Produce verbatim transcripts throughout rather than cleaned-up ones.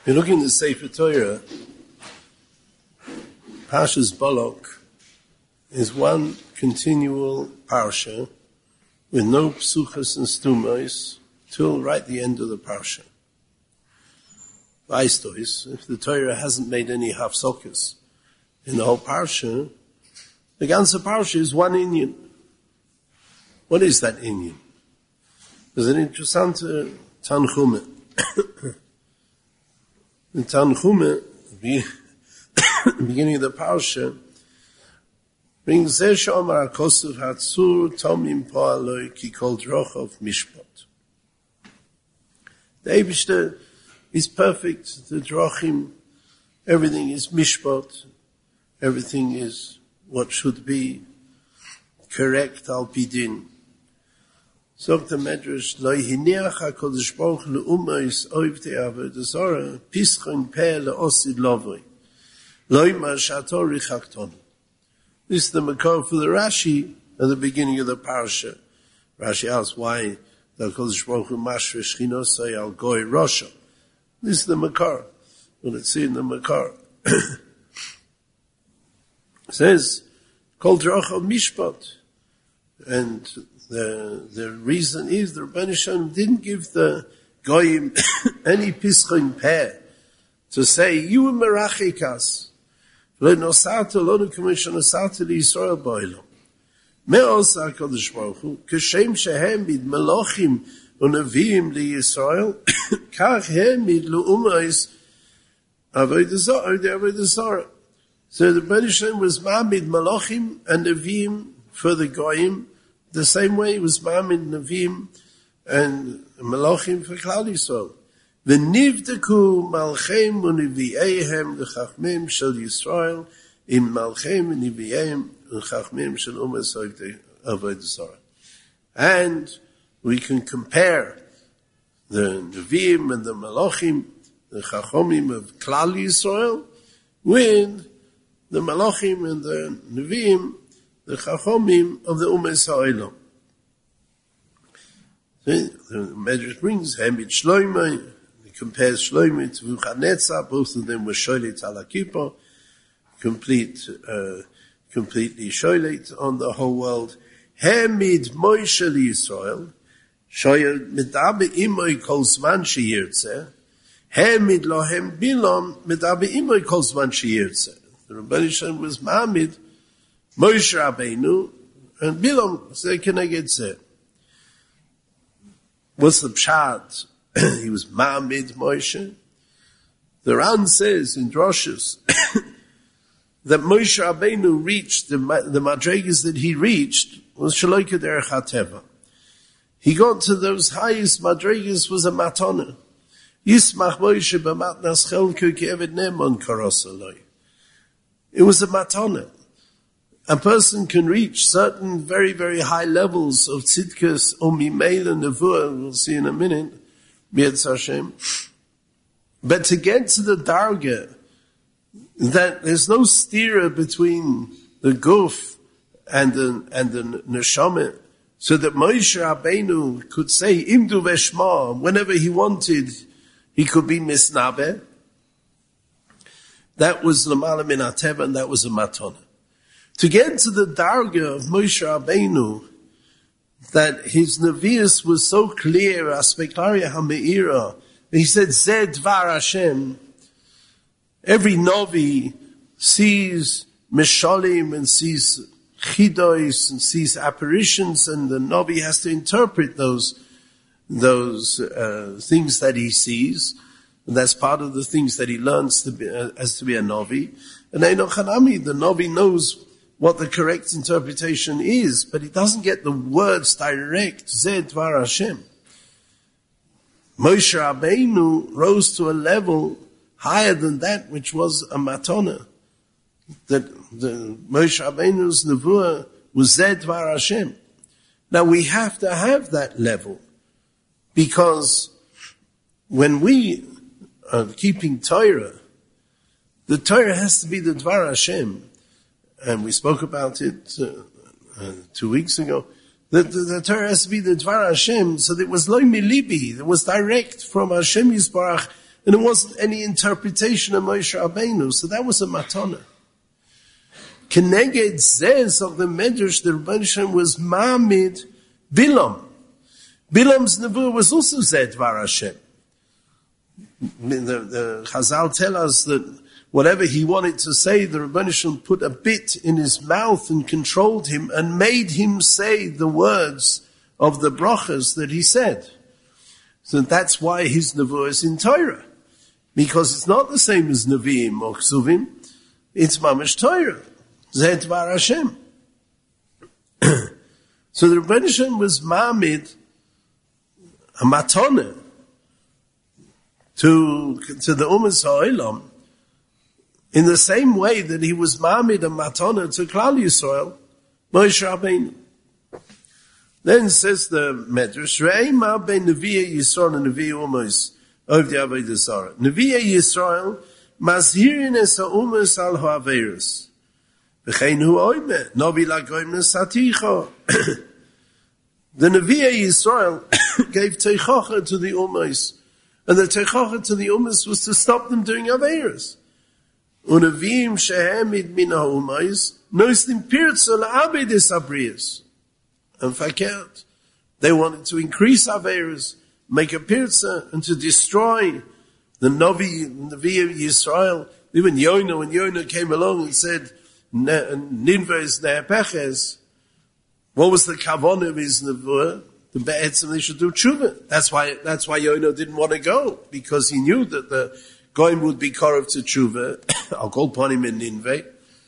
You're looking at the Sefer Torah, Parshas Balak is one continual parsha with no psuchas and stumos till right the end of the parsha. Vaistois, if the Torah hasn't made any hafsokas in the whole parsha, the ganze parsha is one inyan. What is that inyan? There's an interessante Tanchume. In Tanchume, the beginning of the parsha, brings Zeh Shomar HaKosuv Hatzur Tomim Po'aloi Ki Kol Drochov Mishpat. The Eibishter is perfect, the Drochim, everything is Mishpat, everything is what should be correct al pidin. Sagt der Medrash, Lo hineach HaKadosh Baruch Hu le'umayis oivtei avodah zarah, pischon peh le'osid lovoi, lo yimar shato richakton. This is the makor for the Rashi at the beginning of the parasha. Rashi asks why the HaKadosh Baruch Hu mashre shchinosai al goy rosha. This is the makor. We'll see in the makor. It says, Kol drochav mishpat. And the the reason is the Rebbeinu Shalom didn't give the goyim any pischon peh to say, you merachikas. Lo nosata lo nukumish nosata li Yisrael ba'olam. Me osa HaKadosh Baruch Hu, kashem shehem mid melochim u'neviim li Yisrael, kach hem mid le'umayis avodah zarah, the avodah zarah. So the Rebbeinu Shalom was ma'amid melochim and neviim for the goyim, the same way it was ma'amid neviim and melochim for Klal Yisrael. V'nivdeku malchem u'nevi'ehem l'chachmim shel Yisrael im malchem u'nevi'ehem l'chachmim shel umas avodah zarah. And we can compare the nevi'im and the melochim, the chachomim of Klal Yisrael, with the melochim and the nevi'im, the chachomim of the umas ha'olam. The Medrash brings Hamid Shloimeh. Compares Shlomo to Nebuchadnezzar, both of them were sholet ala kippah, complete, uh, completely sholet on the whole world. Hamid Moshe Yisrael, shoyel medabe imoy kol zman sheyirtzeh, Hamid lohem bilom medabe imoy kol zman sheyirtzeh. The Rebbeinu Shalom was Ma'amid, Moshe Rabbeinu, and Bilom, say keneged zeh. What's the pshat? He was Ma'amid Moshe. The Ran says in Droshes that Moshe Rabbeinu reached the, the madregas that he reached was Shaloi Kederech HaTeva. He got to those highest madregas was a matana. Yismach Moshe b'matnas chelku ki'eved ne'mon karos aloi. It was a matana. A person can reach certain very, very high levels of tzidkas or mimeil and nevuah, we'll see in a minute, Hashem. But to get to the darga, that there's no stira between the guf and the, and the neshama, so that Moshe Rabbeinu could say, Imdu veshma, whenever he wanted, he could be misnabe. That was l'mala min hateva, and that was a matana. To get to the darga of Moshe Rabbeinu, that his nevius was so clear, aspektaria hameira. He said, Zed Dvar Hashem. Every novi sees mishalim and sees chidois and sees apparitions, and the novi has to interpret those those uh, things that he sees, and that's part of the things that he learns to be, uh, as to be a novi. And Eino Chanami, the novi knows what the correct interpretation is, but he doesn't get the words direct, Zed Dvar Hashem. Moshe Rabbeinu rose to a level higher than that, which was a matana. That the Moshe Rabbeinu's nevuah was Zed Dvar Hashem. Now we have to have that level, because when we are keeping Torah, the Torah has to be the Dvar Hashem. And we spoke about it uh, uh, two weeks ago. The, the, the Torah has to be the Dvar Hashem, so that it was loy milibi, it was direct from Hashem Yisbarach, And it wasn't any interpretation of Moshe Rabbeinu, so that was a matana. Keneged says of the Medrash, the Rebbeinu Shalom was Ma'amid Bilam. Bilam's nevuah was also Zed Dvar Hashem. The, the Chazal tell us that whatever he wanted to say, the Rebbeinu Shalom put a bit in his mouth and controlled him and made him say the words of the brachas that he said. So that's why his nevuah is in Torah. Because it's not the same as Nevi'im or Ksuvim. It's Mamash Torah. Zed Dvar Hashem. So the Rebbeinu Shalom was Ma'amid a matana to, to the Umas HaOlam in the same way that he was Ma'amid a matana to Klal Yisrael, Moshe Rabbeinu. Then says the Medrash, Re'ei ma ben Nevi'ei Yisrael and Nevi'ei Umas of the Avodah Zarah. Nevi'ei Yisrael mazhirin es ha'umas al ha'aveirus. V'chein hu oime, novi lagoim nesaticha. The Nevi'ei Yisrael gave teichacha to the Umas. And the teichacha to the Umas was to stop them doing Aveirus. Unevi'im shehemid min ha'umas, noislim pirtza la'abedis abrius. And fakert. They wanted to increase Aveirus, make a pirtza, and to destroy the Novi, Nevi'ei Yisrael. Even Yonah, when Yonah came along and said, Nineveh is ne'epeches, what was the kavanah of his nevuah? The be'etzim they should do tshuva. That's why, that's why Yonah didn't want to go, because he knew that the goyim would be korov to tshuva. I'll call upon him in Nineveh.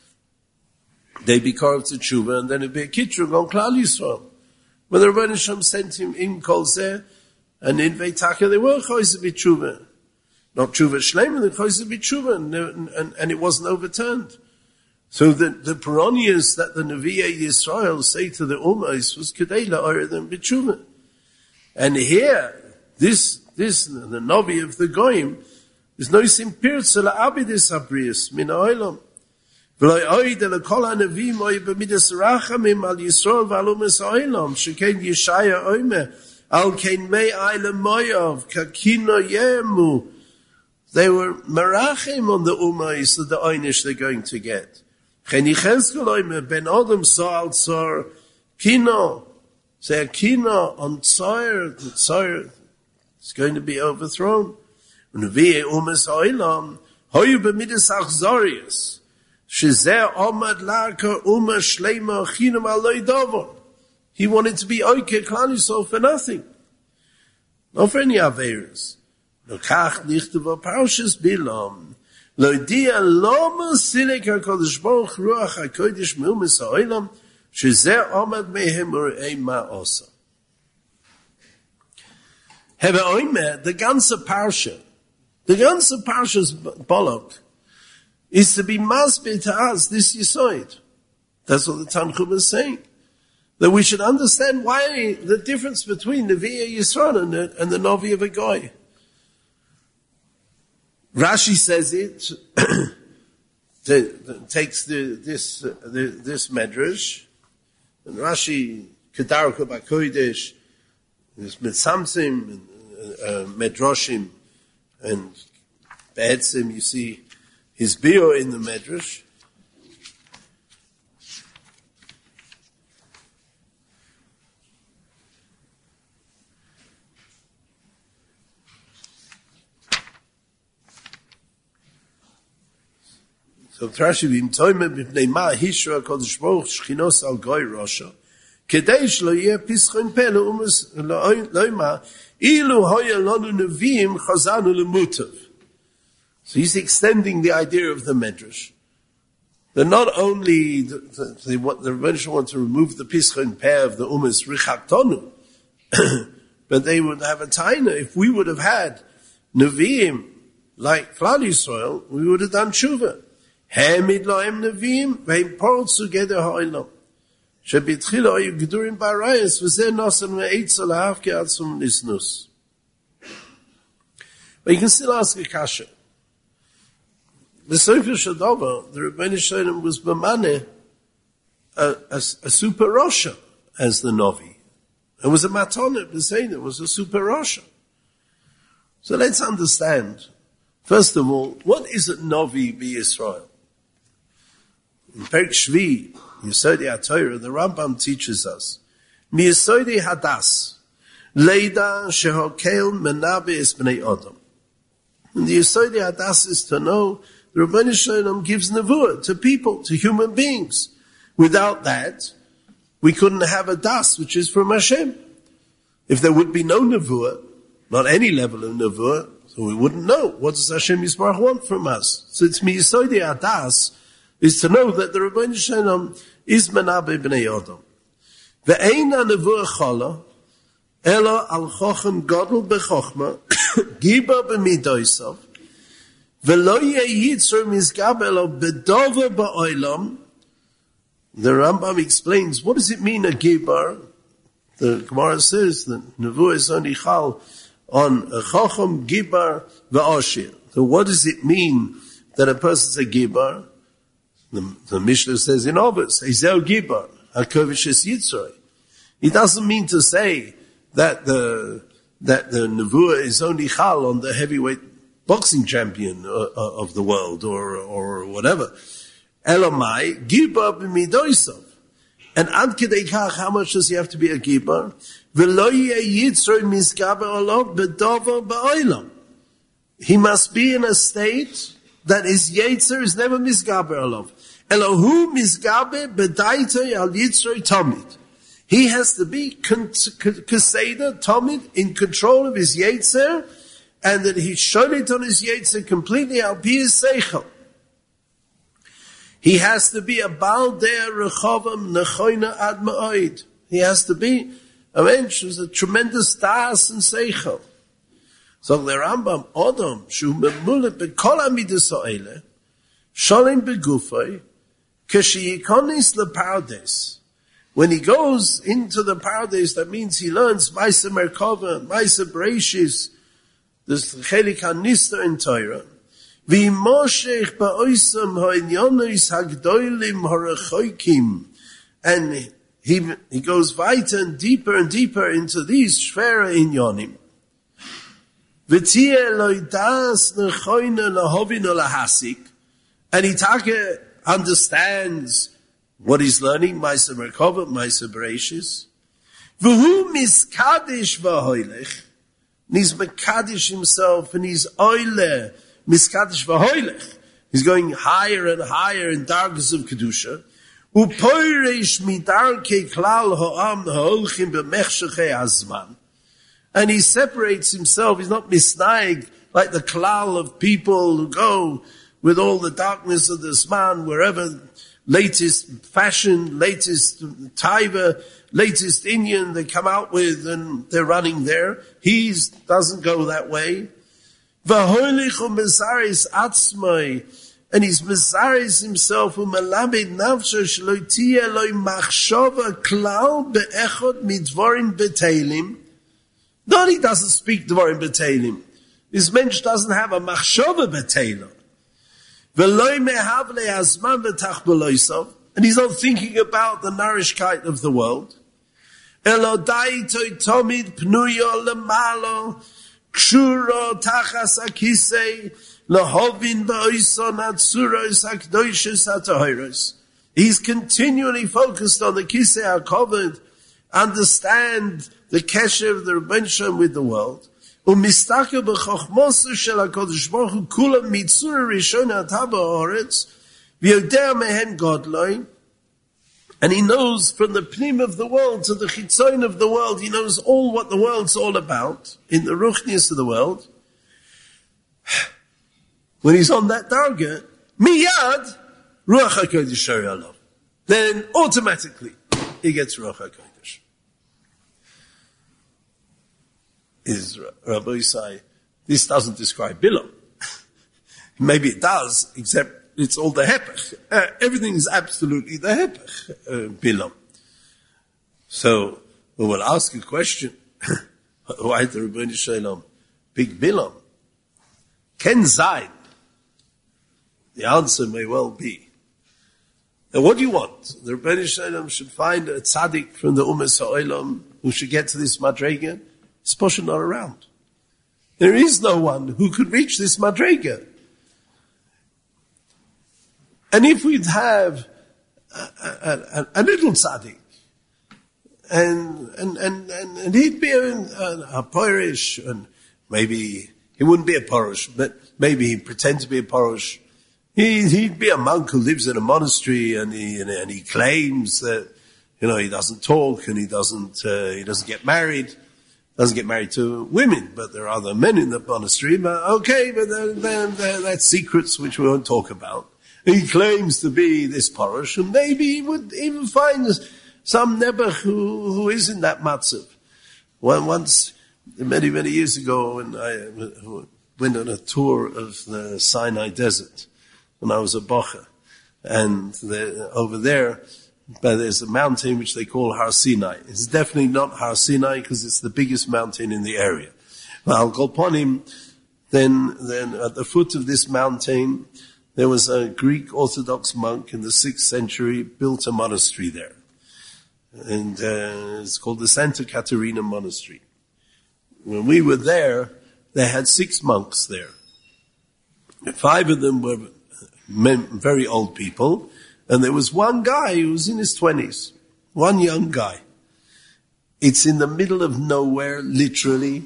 They'd be korov to tshuva, and then it'd be a kitrug on Klal Yisrael. When the Rebbeinu Shalom sent him in Kol Zeh, and Nineveh Taka, they were choice to be tshuva. Not tshuva shleim, they choice to be tshuva, and, and, and it wasn't overturned. So the, the peronius that the Nevi'ei Yisrael say to the Umas was Kedei la'oreh them b'tshuva. And here, this, this, the Novi of the Goyim, is no simpirtza la'abidis abrius min ha'olam. V'loi oid el'kol ha'nevim oi b'midas rachamim al Yisrael v'al Umas ha'olam, shekein Yeshaya oime, al kein mei aylem moyav, kakino yemu. They were merachim on the Umas, that the einish they're going to get. Ben Adam saw al Tsar Kino. Say a Kino on Tsar, the Tsar is going to be overthrown. Nevi'ei Umas HaOlam, hoyu b'midas achzorius, shezeh omad la'aka Uma Shleima Chinam aloi davar. He wanted to be oike Klal Yisrael for nothing. Not for any Aveirus. Lokach nichtav parshas Bilam. Loidia loma silek HaKadosh Baruch Ruach HaKodesh Me'umas HaOlam shezeh omad mehem urei ma'osa. Heve oime, the ganze parsha, the ganze parsha's Balak is to be masbeh to us this yisoid. That's what the Tanchum is saying. That we should understand why the difference between Nevi'ei Yisrael and the, and the Novi of a Goy. Rashi says it, the, the, takes the, this, uh, the, this medrash, and Rashi, Kedar Kodesh, there's Mitzamsim, and uh, Medrashim, and Be'etzim, you see his bio in the medrash. So Rashi bim toime b'nei ma hishra Kodesh Baruch shchinos al goy rosha kedei shlo yeh pischon pe leumas loima ilu hoya lanu neviim chazanu lemutav. So he's extending the idea of the medrash. That not only the, the, the, what the Rebbeinu want to remove the pischon pe of the umas richaktonu, but they would have a taina. If we would have had neviim like Klal Yisrael, we would have done tshuva. Hamid lo'em nevim, ve'im portzu geder ha'olam. Shebitchila oyu gedurim barayas, v'zeh nosan ve'etza la'av ke'atzum nisnus. But you can still ask a kasha. The Sefer Shadova, the Rebbeinu Shalom was b'maneh, a, a, a super Rosha, as the Novi. It was a matonah, the saying it was a super Rosha. So let's understand First of all, what is a Novi b'Yisrael? In Perek Shvi, Yesodei HaTorah, the Rambam teaches us, Mi'Yesodei Hadas, Leida shehokel menabe es b'nei Adam. And the Yesodei Hadas is to know the Rebbeinu Shalom gives nevuah to people, to human beings. Without that, we couldn't have a das, which is from Hashem. If there would be no nevuah, not any level of nevuah, so we wouldn't know what does Hashem Yisbarach want from us. So it's Mi'Yesodei Hadas, is to know that the Rebbeinu Shalom is menabe b'nei Adam. Ve'eina nevuah chala, ela al chochem godel b'chochma, giba b'midoisav, ve'lo yeh yitzur mizgabel b'dova ba'olam. The Rambam explains, what does it mean, a gibar? The Gemara says that nevuah is only chal on a chochem, gibar, ve'oshir. So what does it mean that a person's a gibar? The, the Mishnah says in Ovis, Ezel gibar, hakovish es yitzroi. It doesn't mean to say that the that the nevuah is only chal on the heavyweight boxing champion uh, of the world or or whatever. Elamai gibar b'midoisav, and ad kedei kach, how much does he have to be a gibar? V'lo yeh yitzroi mizgaber olav b'dover ba'olam. He must be in a state that his yetzer is never mizgaber olav. Elohu mizgaber b'daitoi al yitzroi tamid. He has to be Keseda, Tomid, in control of his Yetzer, and that he showed it on his Yetzer completely al pi his Seichel. He has to be a Baal Der Rechovam Nechoina Ad Ma'oid. He has to be a mensch who's a tremendous Das and Seichel. So the Rambam, Odom, Shu Memule Bekol Amidas Ha'ele, Sholim Begufay, Keshi Yikonis LePardes. When he goes into the paradise, that means he learns Maisa Merkava, Maisa Bereshis, there's Chelik HaNista in Torah. V'imoshech ba'oisam ha'inyonos ha'gdoilim ha'rechoikim. And he, he goes weiter and deeper and deeper into these Shvera Inyonim. V'tieh loidas nechoina lahovino lahasik. And he take, understands what he's learning, Maisa Merkava, Maisa Bereshis. V'hu miskadish v'hoilech. And he's mekadish himself, and he's oile, miskadish v'hoilech. He's going higher and higher in darkness of Kedusha. U'poiresh midarke klal ha'am ha'olchim b'mechshechei hazman. And he separates himself, he's not misnaig, like the klal of people who go with all the darkness of this man, wherever latest fashion, latest taiva, latest Indian they come out with, and they're running there. He doesn't go that way. And he's mesaris himself, u'malabed nafsho shelo tiyeh lo machshava klal be'echod midvorim betelim. No, he doesn't speak dvorim betelim. This mensch doesn't have a machshava betelim. And he's not thinking about the nourishkeit of the world. He's continually focused on the kisei HaKovod, understand the kesher of the Rebbeinu Shalom with the world. And he knows from the pnim of the world to the chitzoin of the world, he knows all what the world's all about, in the ruchnius of the world. When he's on that target, miyad, ruach HaKodesh alav. Then automatically, he gets ruach HaKodesh. Is Rabbi Yisai, this doesn't describe Bilam. Maybe it does, except it's all the hepech. Uh, everything is absolutely the hepech, uh, Bilam. So, we will ask a question. Why the Rebbeinu Shalom big Bilam? Ken Zayin. The answer may well be. Now what do you want? The Rebbeinu Shalom should find a tzaddik from the Umas HaOlam who should get to this madrega. It's Posha not around. There is no one who could reach this madrega. And if we'd have a, a, a, a little tzaddik, and, and, and, and, and he'd be a, a, a porish, and maybe he wouldn't be a porish, but maybe he'd pretend to be a porish. He, he'd be a monk who lives in a monastery, and he, and, and he claims that, you know, he doesn't talk, and he doesn't, uh, he doesn't get married, doesn't get married to women, but there are other men in the monastery, but okay, but they're, they're, they're, that's secrets which we won't talk about. He claims to be this parish, and maybe he would even find some nebuch who, who is in that matzav. Well, once, many, many years ago, when I went on a tour of the Sinai Desert, when I was a bocher, and the, over there, but there's a mountain which they call Har Sinai. It's definitely not Har Sinai because it's the biggest mountain in the area. Well, Al Kolponim, then, then at the foot of this mountain, there was a Greek Orthodox monk in the sixth century built a monastery there. And uh, it's called the Santa Caterina Monastery. When we were there, they had six monks there. Five of them were men, very old people, and there was one guy who was in his twenties, one young guy. It's in the middle of nowhere, literally,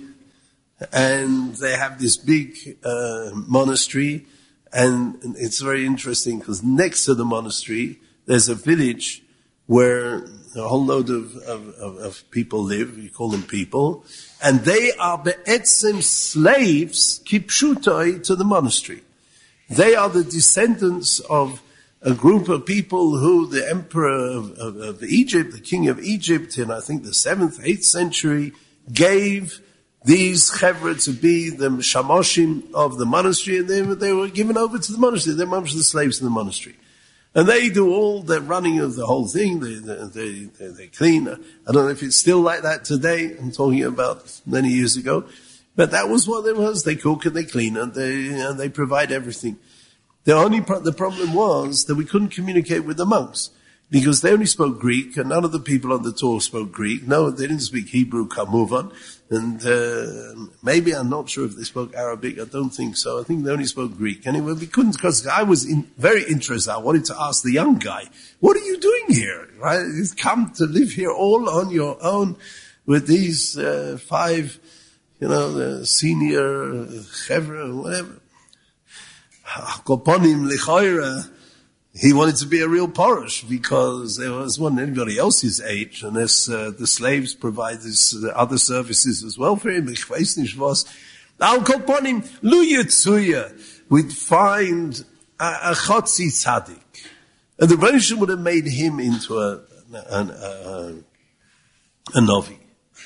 and they have this big uh, monastery. And it's very interesting because next to the monastery, there's a village where a whole load of, of, of, of people live. You call them people. And they are be'etzem slaves, kipshutoi, to the monastery. They are the descendants of a group of people who the emperor of, of, of Egypt, the king of Egypt in I think the seventh, eighth century, gave these chevra to be the shamoshim of the monastery, and they, they were given over to the monastery. They're the slaves in the monastery. And they do all the running of the whole thing. They, they, they, they clean. I don't know if it's still like that today. I'm talking about many years ago. But that was what it was. They cook and they clean and they, and they provide everything. The only pro- the problem was that we couldn't communicate with the monks because they only spoke Greek, and none of the people on the tour spoke Greek. No, they didn't speak Hebrew, Kamuvan. And uh, maybe, I'm not sure if they spoke Arabic. I don't think so. I think they only spoke Greek. Anyway, we couldn't, because I was in, very interested. I wanted to ask the young guy, what are you doing here? Right? You've come to live here all on your own with these uh, five, you know, the senior chevra, whatever. Koponim lichoira. He wanted to be a real porish because there was one anybody else's age, unless uh, the slaves provide this uh, other services as well for him. Ich weiß nicht was. Al Kolponim lu yitzuya. We'd find a, a chotzi tzaddik, and the Rebbeinu Shalom would have made him into a a, a, a novi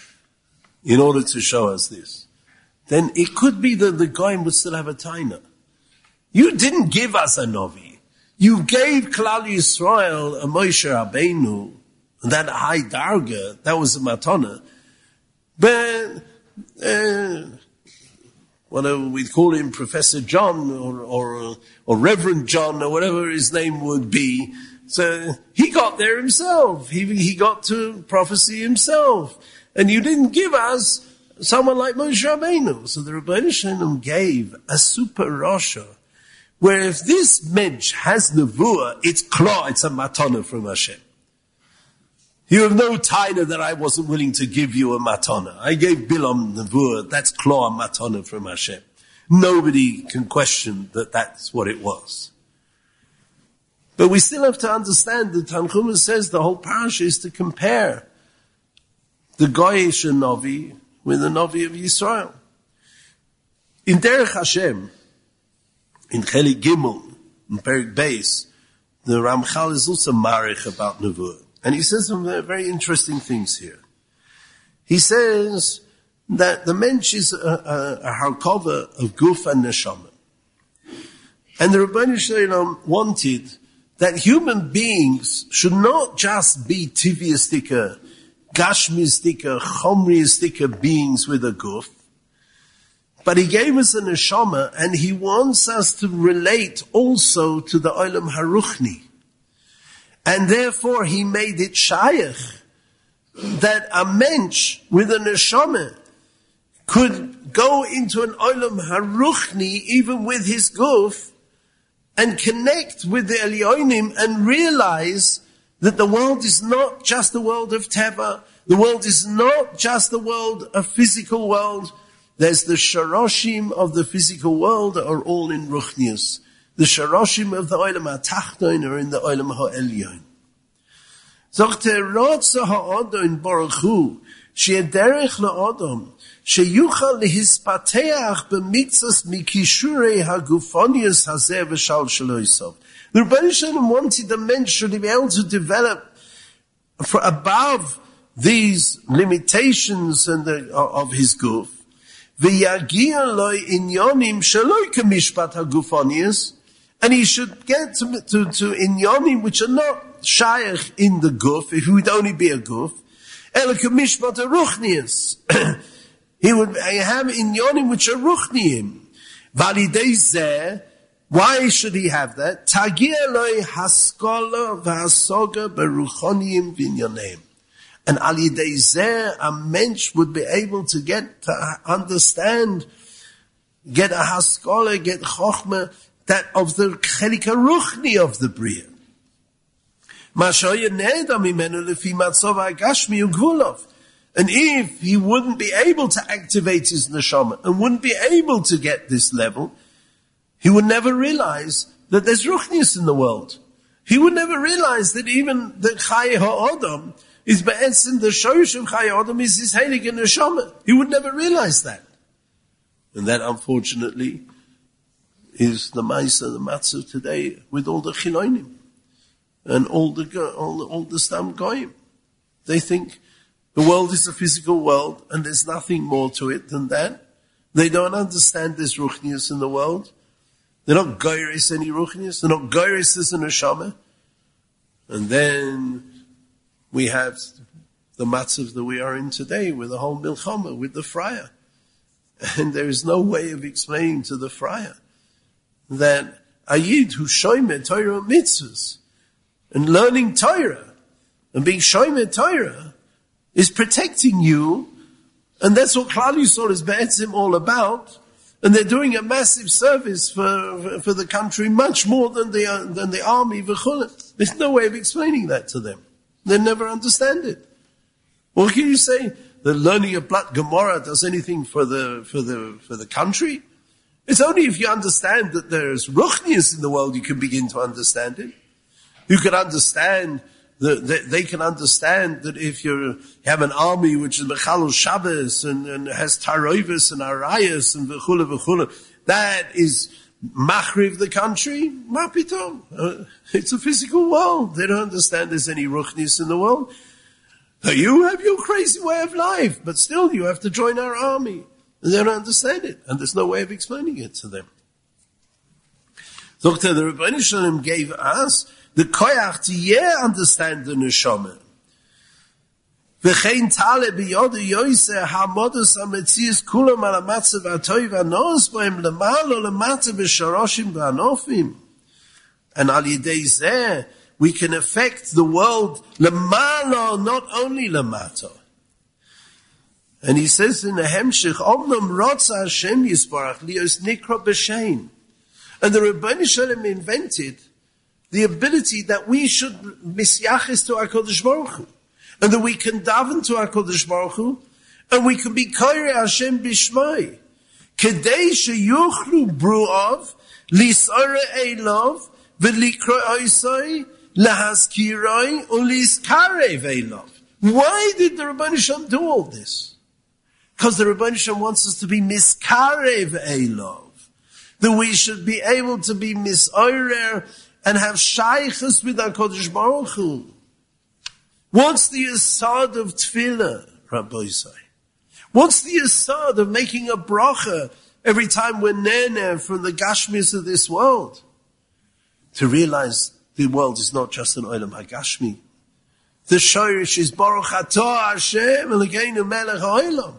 in order to show us this. Then it could be that the goyim would still have a taina. You didn't give us a novi. You gave Klal Yisrael a Moshe Rabbeinu, that high darga, that was a matana. But, uh, whatever we'd call him, Professor John, or, or, or Reverend John, or whatever his name would be. So, he got there himself. He, he got to prophecy himself. And you didn't give us someone like Moshe Rabbeinu. So the Rebbeinu Shalom gave a super Rasha, where if this mensch has nevuah, it's klar, it's a matana from Hashem. You have no taina that I wasn't willing to give you a matana. I gave Bilam nevuah, that's klar matana from Hashem. Nobody can question that that's what it was. But we still have to understand that Tanchuma says the whole parasha is to compare the Goyish Novi with the Novi of Yisrael. In Derech Hashem, in Chelik Gimel, in Perik Beis, the Ramchal is also marich about Nevuah. And he says some very interesting things here. He says that the mensch is a, a, a harkova of Guf and Neshama. And the Rebbeinu Shalom wanted that human beings should not just be tiviistika, gashmiistika, chomriistika beings with a Guf, but he gave us a neshama, and he wants us to relate also to the Olam Haruchni. And therefore he made it shayach that a mensch with a neshama could go into an olam haruchni, even with his guf, and connect with the Elyonim and realize that the world is not just the world of Teva, the world is not just the world, a physical world. There's the sharoshim of the physical world that are all in ruchnius. The sharoshim of the olam ha'tachton are in the olam ha'elyon. Zochte rotza ha'adon baruch hu, she'ederech la'adam, she'yuchal lehispateach b'mitzvos mikishurei hagufonius hazeh v'shal shaloisov. The Rebbeinu Shalom wanted the men should be able to develop for above these limitations and the, of his guf. V'yagia loy inyonim shaloi k'mishpat hagufonius, and he should get to, to, to inyonim which are not shaykh in the guf, if he would only be a guf, ela k'mishpat haruchnius. He would have inyonim which are ruchniim. Validei zeh, why should he have that? Tagia loy haskola v'hasoga beruchoniim v'inyonim. And al yidei zeh, a mensch would be able to get to understand, get a haskola, get chochmah, that of the chelik haruchni of the bria. Mashoya neda mimenu lefi matzov ha'gashmi ugvulov. And if he wouldn't be able to activate his neshama and wouldn't be able to get this level, he would never realize that there's ruchnius in the world. He would never realize that even the Chai HaAdam is be'etzim, the shorish of Chai HaAdam is his heilig neshama. He would never realize that. And that, unfortunately, is the Maisa, the Matzah today with all the Chilonim and all the, all the, all the Stam Goyim. They think the world is a physical world and there's nothing more to it than that. They don't understand there's ruchnius in the world. They're not geiris any ruchnius. They're not geiris this in a neshama. And then we have the matzav that we are in today with the whole milchama, with the friar. And there is no way of explaining to the friar that a yid who shoyme Torah mitzvahs and learning Torah and being shoyme Torah is protecting you, and that's what Klal Yisrael is be'etzim all about. And they're doing a massive service for, for the country, much more than the, uh, than the army, v'chuleh. There's no way of explaining that to them. They never understand it. Or can you say that learning a Blat Gemara does anything for the, for the, for the country? It's only if you understand that there's ruchnius in the world you can begin to understand it. You can understand that, that they can understand that if you have an army which is Mechalul Shabbos and, and has Taroivus and Arayas and v'chule v'chule, that is machriv the country. Mapito. Uh, it's a physical world. They don't understand there's any ruchnius in the world. So you have your crazy way of life, but still you have to join our army. And they don't understand it. And there's no way of explaining it to them. So the Rebbeinu Shalom gave us the koyach to yeah understand the neshama. V'chein tale biyodu yoyse ha'modus ha'metzias kulam al ha'matzav ha'toiv ha'nos bohem l'malo l'mata b'sharoshim v'anofim. And al yidei zeh, we can affect the world l'malo, not only l'mato. And he says in the Hemshich, Omnam rotza Hashem yisbarach lios nikra b'shein. And the Rebbeinu Shalom invented the ability that we should misyachis to HaKadosh Baruch Hu, and that we can daven to HaKadosh Baruch Hu, and we can be koirei Hashem b'shmai, kedei sheyuchlu bru'av, lis'ore eilov, v'likro oisoi, lahaskiroi, u'liskarev eilov. Why did the Rebbeinu Shalom do all this? Because the Rebbeinu Shalom wants us to be miskarev eilov, that we should be able to be misoirer and have shaykhus with HaKadosh Baruch Hu. What's the yesod of tefillah, Rabbi Yisai? What's the yesod of making a bracha every time we're nene from the gashmis of this world? To realize the world is not just an olam hagashmi. The shorish is Baruch Atah Hashem Elokeinu Melech HaOlam.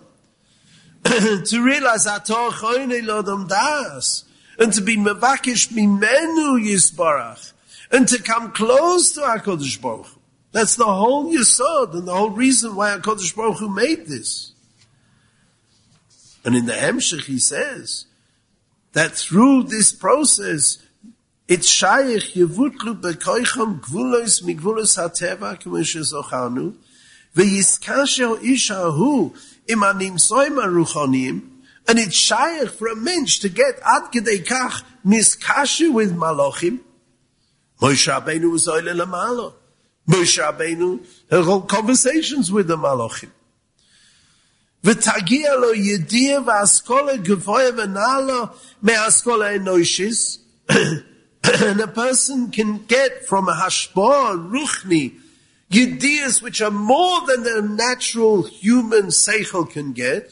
To realize Atah Choynei Lodam Das, and to be mevakish mimenu yisbarach, and to come close to HaKadosh Baruch Hu. That's the whole yesod and the whole reason why HaKadosh Baruch Hu made this. And in the Hemshech he says that through this process, it's shaykh yevutlu bekoicham gvulos migvulos hateva k'moshe zochanu veyiskasher isha hu imanim soima ruchanim, and it's shaykh for a mensch to get ad kedei kach miskasher with malachim. Moshe Rabbeinu was oile lamalo. Moshe Rabbeinu had conversations with the malachim. V'tagia lo yedia v'askola gevoya v'nala me'askola enoshis. And a person can get from a hashbah, ruchni, yedias which are more than the natural human seichel can get.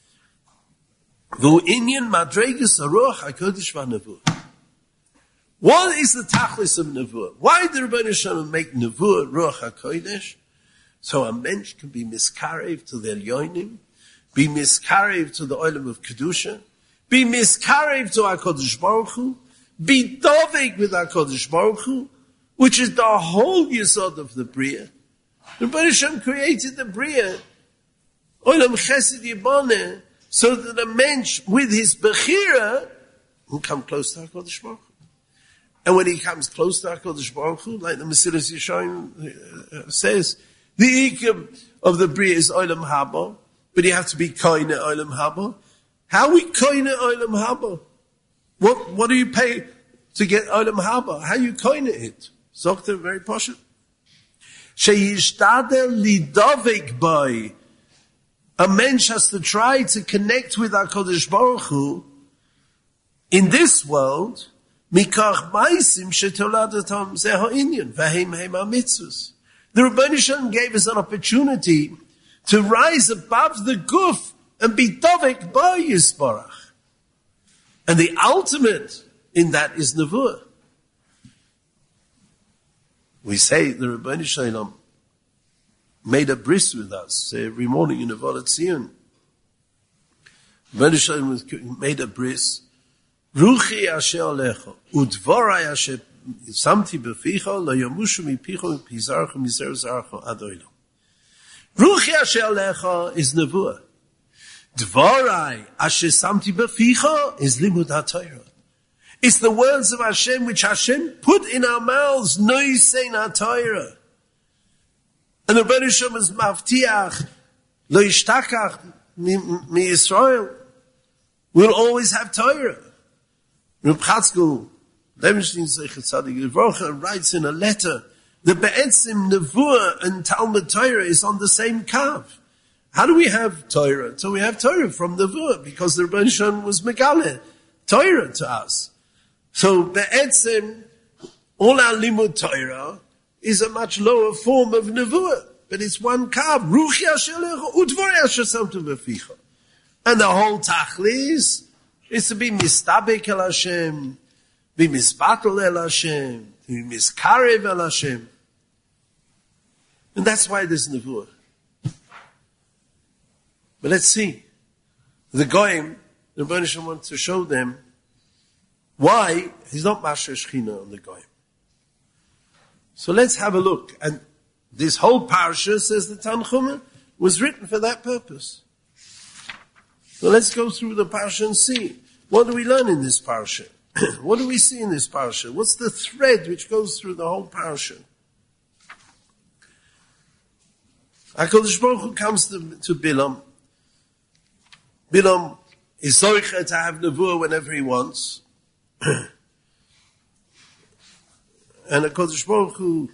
V'inyan madregas aruach hakodesh v'nevuah. What is the tachlis of nevuah? Why did Rebbeinu Shalom make nevuah ruach hakodesh? So a mensch can be miskarev to the elyonim, be miskarev to the olam of kedusha, be miskarev to HaKadosh Baruch Hu, be dovek with HaKadosh Baruch Hu, which is the whole yesod of the Bria. The Rebbeinu Shalom created the Bria, olam chesed yiboneh, so that a mensch with his bechira will come close to HaKadosh Baruch Hu. And when he comes close to HaKadosh Baruch Hu, like the Mesilas Yesharim says, the ikim of the Bria is olam haba, but you have to be koine olam haba. How we koine olam haba? What, what do you pay to get olam haba? How you koine it? Zokter very poshut. Sheyishtadel lidovek boy. A mensch has to try to connect with HaKadosh Baruch Hu in this world, mikach maisim shetoladatam zeh ha'inyan, v'heim heim ha'mitzvos. The Rebbeinu Shalom gave us an opportunity to rise above the guf and be dovek by Yisbarach. And the ultimate in that is nevuah. We say the Rebbeinu Shalom made a bris with us every morning in Avodat Zion. Rebbeinu Shalom made a bris. Ruchi asher alecha, udvorai asher samti beficha, lo yamushu mipicha mipizarcha mizer zarcha ad olam. Ruchi asher alecha is nevuah. Dvorai asher samti beficha is limud haTorah. It's the words of Hashem which Hashem put in our mouths, noisein haTorah. And the Rebbeinu Shalom is mavtiach, lo yishtakach mi Yisrael. We'll always have Torah. Reb Chatzkel, Levenstein Zeichet Tzadik Livrocha, writes in a letter that Be'etzim Nevuah and Talmud Torah is on the same kav. How do we have Torah? So we have Torah from Nevuah because the Rebbeinu Shalom was Megaleh Torah to us. So Be'etzim, all our Limud Torah is a much lower form of Nevuah, but it's one kav. Ruchi asher lecha, udvorei asher samtu beficha. And the whole tachlis is to be mistabek el Hashem, be misbatel el Hashem, be miskarev el Hashem. And that's why there's nevuah. But let's see. The Goyim, the Rebbeinu Shalom wants to show them why he's not Masher Shechina on the Goyim. So let's have a look. And this whole parasha, says the Tanchuma, was written for that purpose. So let's go through the parasha and see. What do we learn in this parasha? What do we see in this parasha? What's the thread which goes through the whole parasha? HaKadosh Baruch Hu comes to, to Bilam. Bilam is zoicha to have nevuah whenever he wants. And HaKadosh Baruch Hu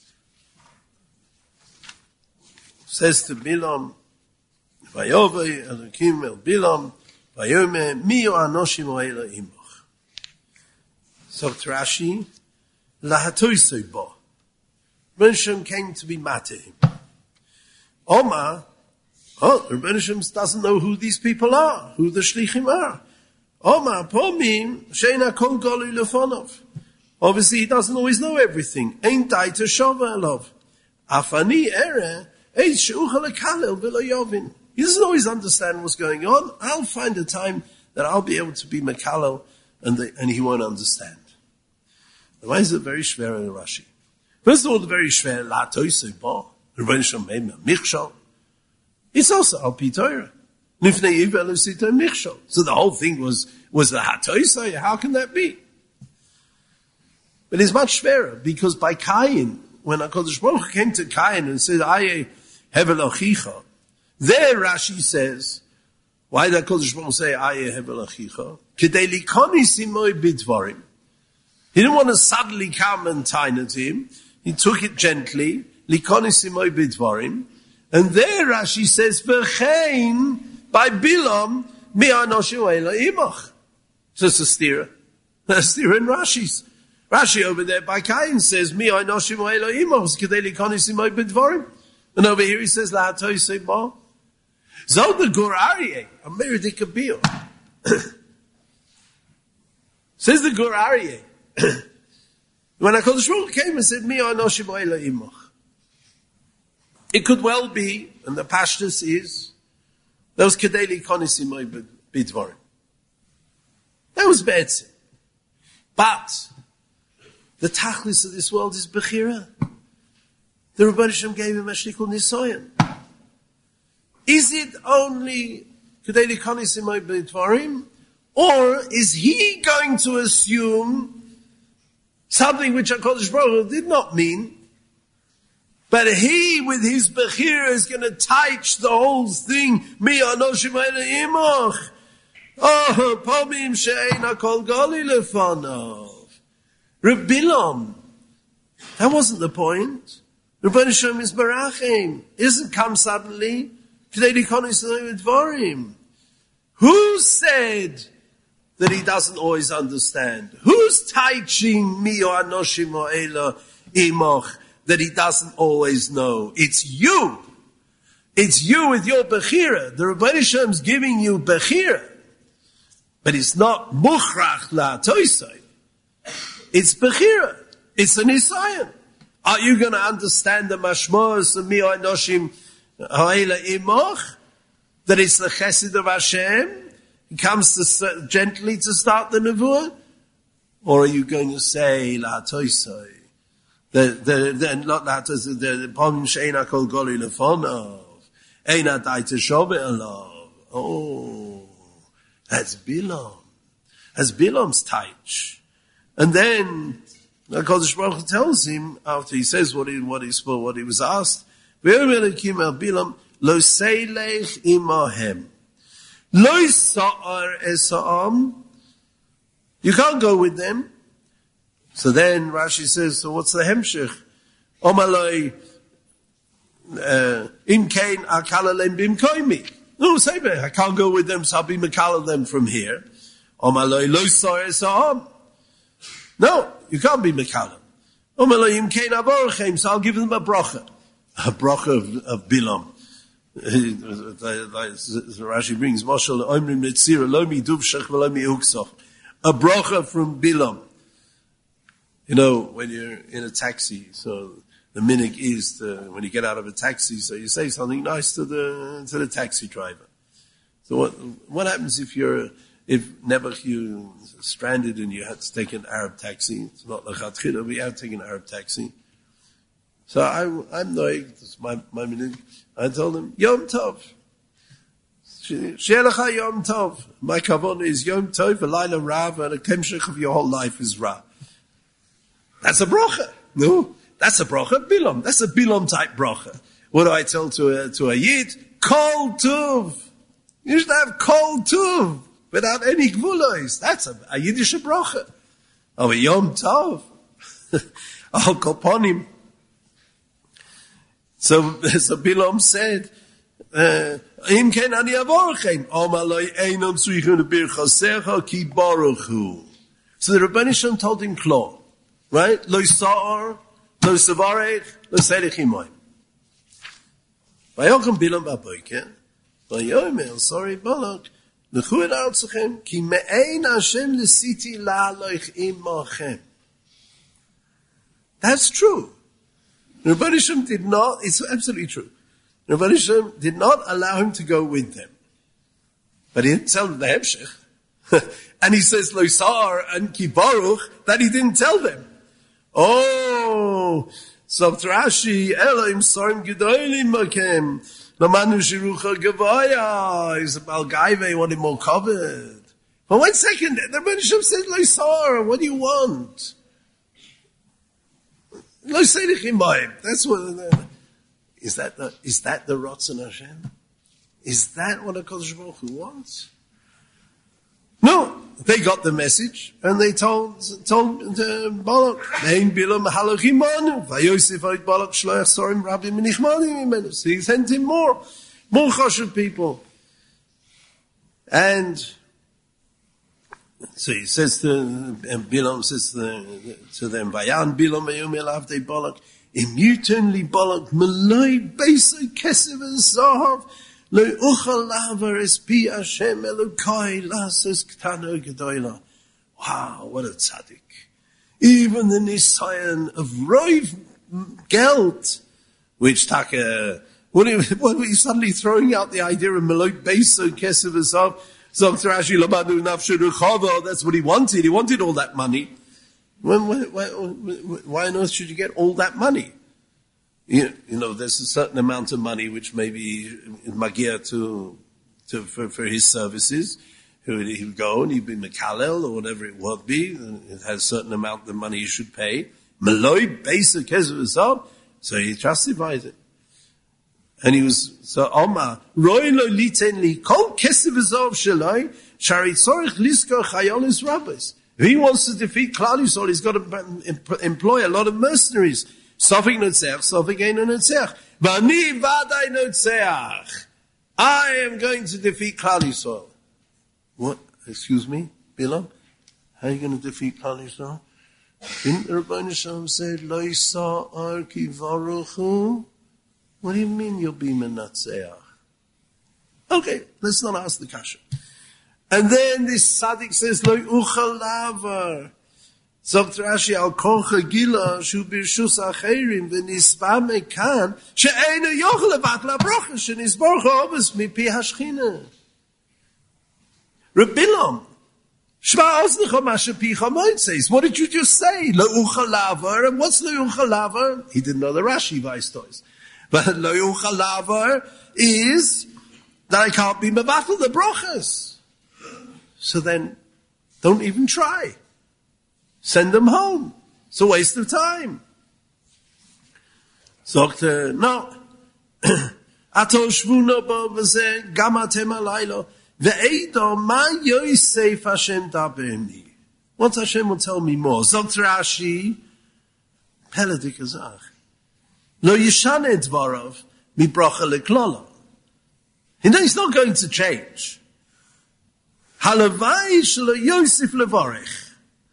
says to Bilam, Vayovei Elokim el Bilam, Vayome miyo anoshim ha'ela imoch. So Rashi, lahatoisoi bo. Rebbeinu Shalom came to be mad to him. Omar, oh, the Rebbeinu Shalom doesn't know who these people are, who the shlichim are. Omar, pomim, sheina kol golui lefonov. Obviously, he doesn't always know everything. Ein daita shova elov. Afani ere, ein she'ucha lekalel v'lo yovin. He doesn't always understand what's going on. I'll find a time that I'll be able to be mekalel, and, the, and he won't understand. Why is it very shver in Rashi? First of all, the very shver, la toisei bo. The Rebbeinu Shalom made me michshol. It's also al pi Torah. So the whole thing was, was the hatoisai. How can that be? But it's much fairer, because by Cain, when HaKadosh Baruch Hu came to Cain and said, Aye, hevel achicha, there Rashi says, why did HaKadosh Baruch Hu say, Aye, hevel achicha? Kedei likoni simoi bidvarim. He didn't want to suddenly come and tie it to him. He took it gently, likoni simoi bidvarim. And there Rashi says, v'chein, by Bilam, mi anoshim ela imach. So it's a stira. A stira in Rashi's. Rashi over there by Cain says, mi anoshim ela imach, kedei likoni simoi bidvarim. And over here he says, la hatoi seba. Zod the Gur Aryeh, a meridikabir. Says the Gur Aryeh, when HaKadosh Baruch Hu came and said, mi anoshim ela imach. It could well be, and the pashtus is, that was kedei likoni simoi bidvarim. That was be'etzim. But the tachlis of this world is bechira. The Rebbeinu Shem gave him a shtikul nisoyan. Is it only kedei likoni simoi bidvarim, or is he going to assume something which HaKadosh Baruch Hu did not mean, but he with his bechira is going to touch the whole thing? Mi anoshim ela imach. Oh, pomim she'ein hakol gali lefanav. Reb Bilam. That wasn't the point. Rebbeinu Shem is barachim. It doesn't come suddenly. Kedei likoni simoi bidvarim. Who said that he doesn't always understand? Who's teaching mi anoshim ela imach that he doesn't always know? It's you. It's you with your bechira. The Rebbeinu Shem's giving you bechira. But it's not muchrach la toisai. It's bechira. It's an isayan. Are you going to understand the mashmos of mi anoshim ela imach? That it's the chesed of Hashem? He comes to gently to start the nevuah? Or are you going to say la toisai? The, the, the, not that, the, the, pomim she'ein hakol goli lefonav, ein adai teshove elav. Oh, that's Bilam. That's Bilam's touch. And then, HaKadosh Baruch Hu tells him, after he says what he, what he spoke, what he was asked, V'yom el Bilam, lo seilech imahem. Lo sa'ar esa'am. You can't go with them. So then Rashi says, so what's the hemshich? Omaloi, im kain akala lem bimkoimi. No, say I can't go with them, so I'll be makala them from here. Omaloi lo sa'ar esa'am. No, you can't be makala. Omaloi im kain aborchem, so I'll give them a bracha. A bracha of, of Bilam. Rashi brings Moshel Omrim Netzira Lomi Duvshach Velomi Uksach. A bracha from Bilam. You know, when you're in a taxi, so the minig is to, when you get out of a taxi, so you say something nice to the to the taxi driver. So what what happens if you're if never you stranded and you had to take an Arab taxi? It's not like Chatchila, but you have to take an Arab taxi. So I, I'm noig, this is my, my minig. I told him, Yom Tov. She'elecha Yom Tov. My kavon is Yom Tov, a Laila Rav, and a kemshich of your whole life is Ra. That's a bracha. No, that's a bracha. Bilam. That's a Bilam type bracha. What do I tell to a, to a Yid? Kol Tuv. You should have Kol Tuv without any gvulos. That's a, a Yiddish bracha. Oh, a Yom Tov. Oh, Koponim. So, so Bilam said, Im ken ani avorchem, Omaloi einam tzrichun birchasecha ki baruch hu. So the Rebbeinu Shem told him klo, right? Lo sa'ar, lo savarech, lo serich imoy. Vayochem Bilam baboiker, vayomer, sorry Balak, lechu et artzachem, ki me'ein Hashem lesiti la'aloich imachem. That's true. Rebbeinu Shem did not, it's absolutely true. Rebbeinu Shem did not allow him to go with them. But he didn't tell them the Hemshech. And he says, Lo Sa'ar and Ki Baruch, that he didn't tell them. Oh, so Rashi, Elohim Sarim Gedolim Makem, Lamanu shirucha gavaya. He's a balgaive, he wanted more covered. But one second, the Rebbeinu Shem said, Lo Sar, what do you want? Lo Seidichimayim. That's what, uh, is that the, is that the Ratzon Hashem? Is that what HaKadosh Baruch Hu wants? No, they got the message, and they told, told, uh, Balak, Mein Bilam Halachimanu, Vayosef Oid Balak Shloach Sorim Rabbi Menichmani Mimenu. So he sent him more, more Choshev people. And, so he says to, and Bilam says to, to them, Vayan Bilam Vayom Elavdei Balak, Immutantly Balak, Meloi Beisai Kesev and Zahav, Lo uchal lavar es pi Hashem Elokai lases ktano gedoyla. Wow, what a tzaddik. Even the Nisayan of Roiv Geld, which taka, what are you suddenly throwing out the idea of Meloi Beisai Kesev and Zahav? Doctor Ashi Lamadu Nafshu Ruchava, that's what he wanted. He wanted all that money. When, why, why, why on earth should you get all that money? You, you know, there's a certain amount of money which maybe magia to, to, for, for his services. He would, he would go and he'd be Mekalel or whatever it would be. And it has a certain amount of money he should pay. Meloi Beisa Kezav, so he justifies it. And he was, so Omar, Roy lo liten li kol kesev azov shaloi, shari tzorich lisko chayolis rabbis. If he wants to defeat Klal Yisrael, he's got to employ a lot of mercenaries. Sofik notzeach, sofik eino notzeach. Vani vaday notzeach. I am going to defeat Klal Yisrael. What? Excuse me, Bilam? How are you going to defeat Klal Yisrael? Didn't the Rebbeinu Shalom say, Lo yisa'ar ki varuchu? What do you mean you'll be menatzeach? Okay, let's not ask the kasha. And then this tzaddik says, Lo uchal lavar. Zogt Rashi al kocha gila shu birshus acherim v'nisba mekan she'einu yochel levat labrocha she'nisborcha obes mipi hashchina. Reb Bilam, shma oznecha masha picha moed says, what did you just say? Lo uchal lavar, and what's lo uchal lavar? He didn't know the Rashi vaystois. But lo uchal lavar is that I can't be mevatel the brochas. So then, don't even try. Send them home. It's a waste of time. Sagt er, no. Ato shvuna bo v'zeh gam atem alaylo ve'edo ma yosef Hashem daberni. What Hashem will tell me more? Sagt Rashi, Peladik azach. Lo yishane dvarav mi bracha leklola. He's not going to change. Halavai shelo Yosef levarech.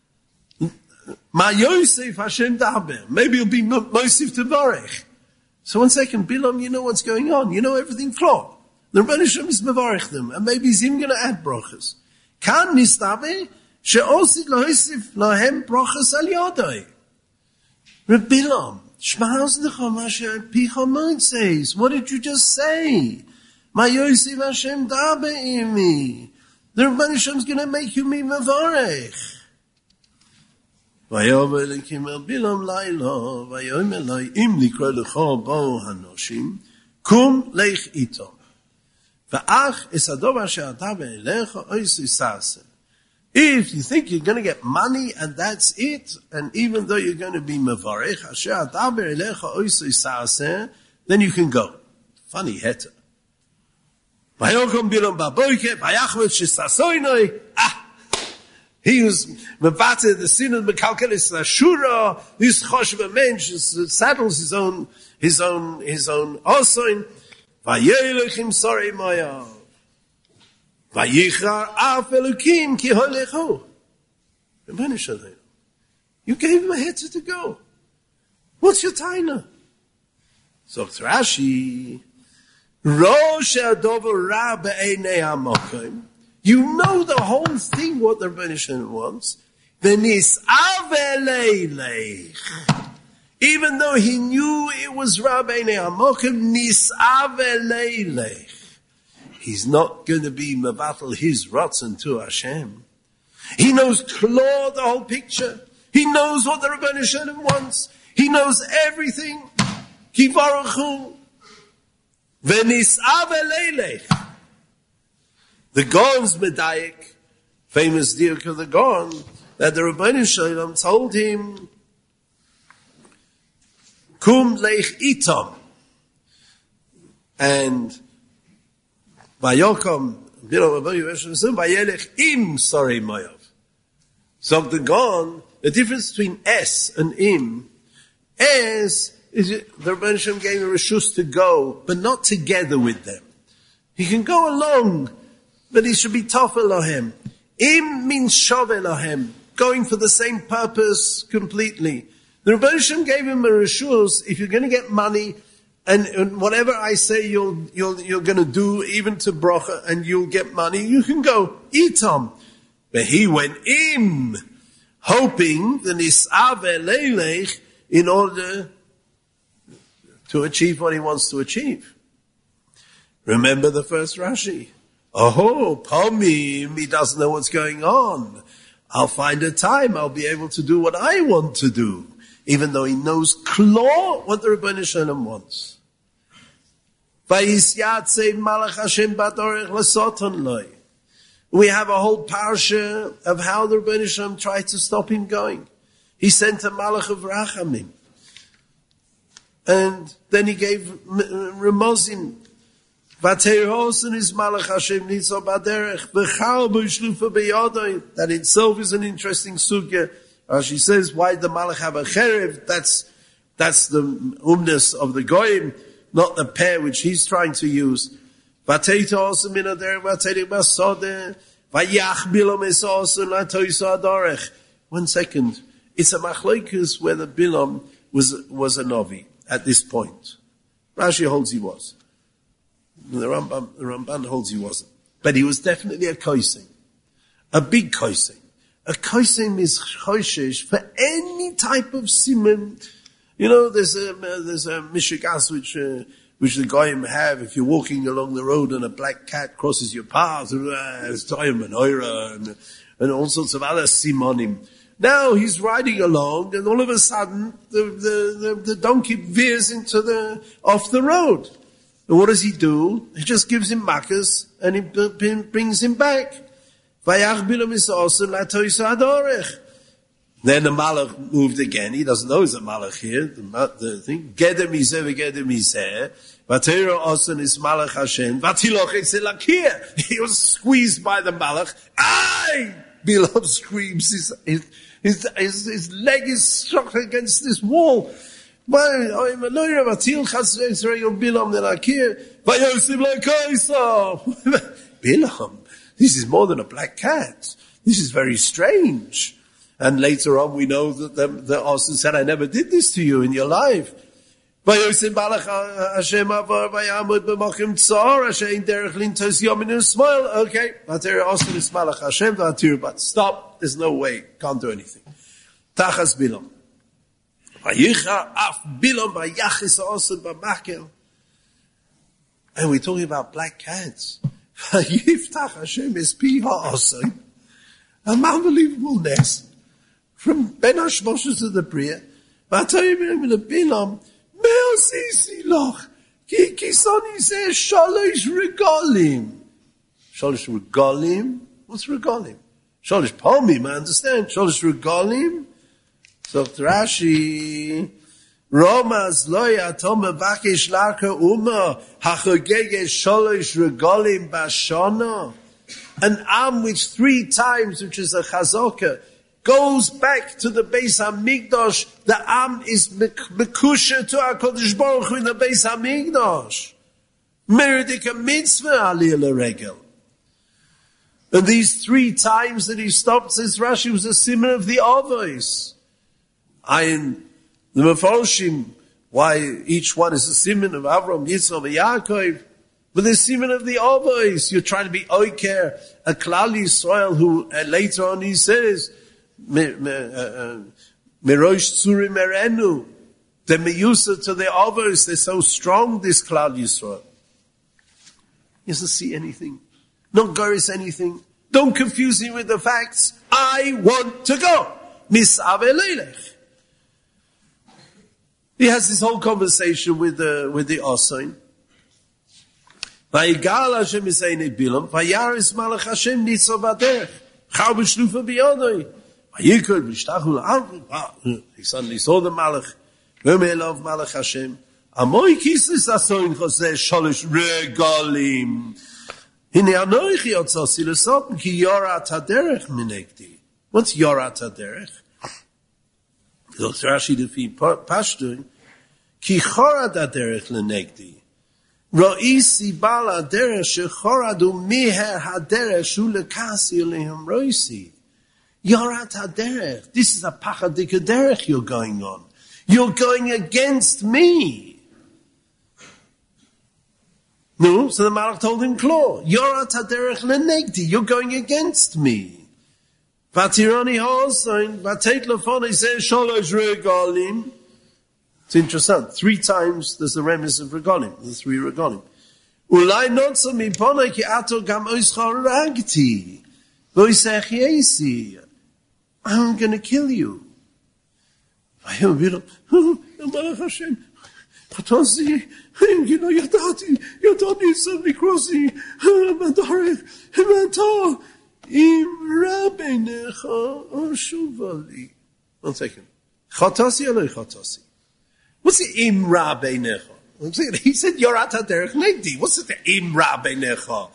Ma Yosef Hashem daber. Maybe it'll be Mosif to varech. So one second, Bilam, you know what's going on. You know everything flawed. The Rebbeinu Shem is mevarech them, and maybe he's even going to add brachas. Kan nistabe she'osid lo'osif lahem brachas al yodai. Reb Bilam, shma'az necha ma she'picha moed says. What did you just say? Ma Yosef Hashem daber imi. The Rebbeinu Shem is going to make you me mevarech. Vayover elikim el Bilam lailo, vayoim eloi im likro lecho bo hanoshim, kum leich ito. Va'ach es adov asher ata be'elecha ois isase. If you think you're going to get money and that's it, and even though you're going to be mevarech, asher ata be'elecha ois isase, then you can go. Funny heter. Vayokom Bilam baboike, vayachvet shisasoinoi, ah, he was mevate the sin of mekalkelis ashura. This choshev a mensch saddles his own, his own, his own osoin. Vayelechim sorry maya. Vayichar af elukim ki holecho. You gave him a heter to go. What's your taina? So Rashi, Rosh adover ra be'enei hamokim. You know the whole thing, what the Rebbeinu Shem wants. Even though he knew it was Rabbeinu Amokim, nis'avelelech. He's not going to be mevatel his ratzon to Hashem. He knows Klor, the whole picture. He knows what the Rebbeinu Shem wants. He knows everything. Kivaruchu. V'nisav eleilech. The Gaon's medayik, famous diuk of the Gaon, that the Rebbeinu Shalom told him, Kum leich itam. And Vayokom, you know, Vayelech im sorry moyav. So the Gaon, the difference between es and im, es is it, the Rebbeinu Shalom gave a reshus to go, but not together with them. He can go along, but he should be tough Elohim. Im means shav Elohim, going for the same purpose completely. The Rebbeinu Shalom gave him a reshus, if you're going to get money, and, and whatever I say you'll, you'll, you're going to do, even to bracha, and you'll get money, you can go, itam. But he went im, hoping the nisav eleilech, in order to achieve what he wants to achieve. Remember the first Rashi. Oh, Pomim, he doesn't know what's going on. I'll find a time, I'll be able to do what I want to do, even though he knows claw what the Rebbeinu Shalom wants. We have a whole parsha of how the Rebbeinu Shalom tried to stop him going. He sent a malach of rachamim. And then he gave Ramozim. Vateirhosen is malach Hashem nitzo baderech. V'chal b'shlufa b'yodoi. That itself is an interesting sugya. As she says, why did the malach have a cherev? That's, that's the umness of the goyim, not the pair which he's trying to use. Vateirhosen minader, vateirich basode. Vayach bilom esosen latoiso adorech. One second. It's a machloikus where the Bilam was, was a Novi at this point. Rashi holds he was. The Ramban, the Ramban holds he wasn't. But he was definitely a koising. A big koising. A koising is choshesh for any type of siman. You know, there's a, there's a mishigas which, uh, which the goyim have if you're walking along the road and a black cat crosses your path, uh, it's toyim and oira and, and all sorts of other simonim. Now he's riding along, and all of a sudden the, the, the, the donkey veers into the off the road. And what does he do? He just gives him makas and he b- brings him back. Then the malach moved again. He doesn't know he's a malach here. The, the thing. Gedem izeh v'gedem izeh. Vatero osen is malach Hashem. Vatiloch etzelakir. He was squeezed by the malach. Ay! Bilam screams. His, his, his, his, his leg is struck against this wall. Bilam, this is more than a black cat. This is very strange. And later on we know that the, the Austin said, I never did this to you in your life. Okay, but stop, there's no way, can't do anything. Tachas Bilam. And we're talking about black cats. An unbelievable nest. From Ben Hashmoshes to the Bria. Bilam, Mel Sisi Loch. Ki Kisoni says Shalish Regalim. Shalish Regalim? What's Regalim? Shalish Palmim, I understand. Shalish Regalim? So Rashi, Romas loya toma vakish larka uma hachogege sholish regalim bashana. An arm which three times, which is a chazaka, goes back to the Beis Hamikdash. The arm is mekusha to HaKadosh Baruch Hu in the Beis Hamikdash. Meridika mitzvah aliyah l'regel. And these three times that he stopped, says Rashi, was a simon of the Avos. Ayin, the Mefarshim, why each one is a simon of Avram, Yitzchak, and Yaakov, but the simon of the Avos. You're trying to be Oiker, a Klal Yisrael, who uh, later on he says, Merosh Tzurim Erenu, the Meyusa to the Avos, they're so strong, this Klal Yisrael. He doesn't see anything. Not goris anything. Don't confuse him with the facts. I want to go. Misav eleilech. He has this whole conversation with the, with the Osain. Vayigal Hashem Yisayne Bilam, Vayaris Malach Hashem Nitzo Baderech, Chau B'shlufa B'yodoi, Vayikod B'shtachu L'Avru, he suddenly saw the Malach, V'me'elav Malach Hashem, Amoy Kislis Asoin Choseh Sholish Regalim, Hine Anoichi Otzosi L'Sotn, Ki Yorat HaDerech Minekti. What's Yorat HaDerech? So Rashi Defi Pashtun, Ki Chorad HaDerech L'Nekti. Ro'isi bala derech shechoradu miher haderech shu lekasi lehem roisi. Yorat haderech. This is a pachadika derech you're going on. You're going against me. No, so the Malach told him, Klo, Yorat haderech lenegdi. You're going against me. Vatirani ha'osain, vatet lefoni says sholosh regalim. It's interesting. Three times there's the remes of regalim, the three regalim. Ulai notza mipona ki ato gam oischa ragti. Voisech yesi. I'm going to kill you. Vayom v'lo, Malach Hashem, Chatosi, you know, yadati, yadati suddenly crossing, Madarech, Matar, im rabeinecha, oshuvali. One second. Chatosi or Chatosi? What's the Imra Beinecha? He said, Yorat HaDerech Negdi. What's the Imra Beinecha?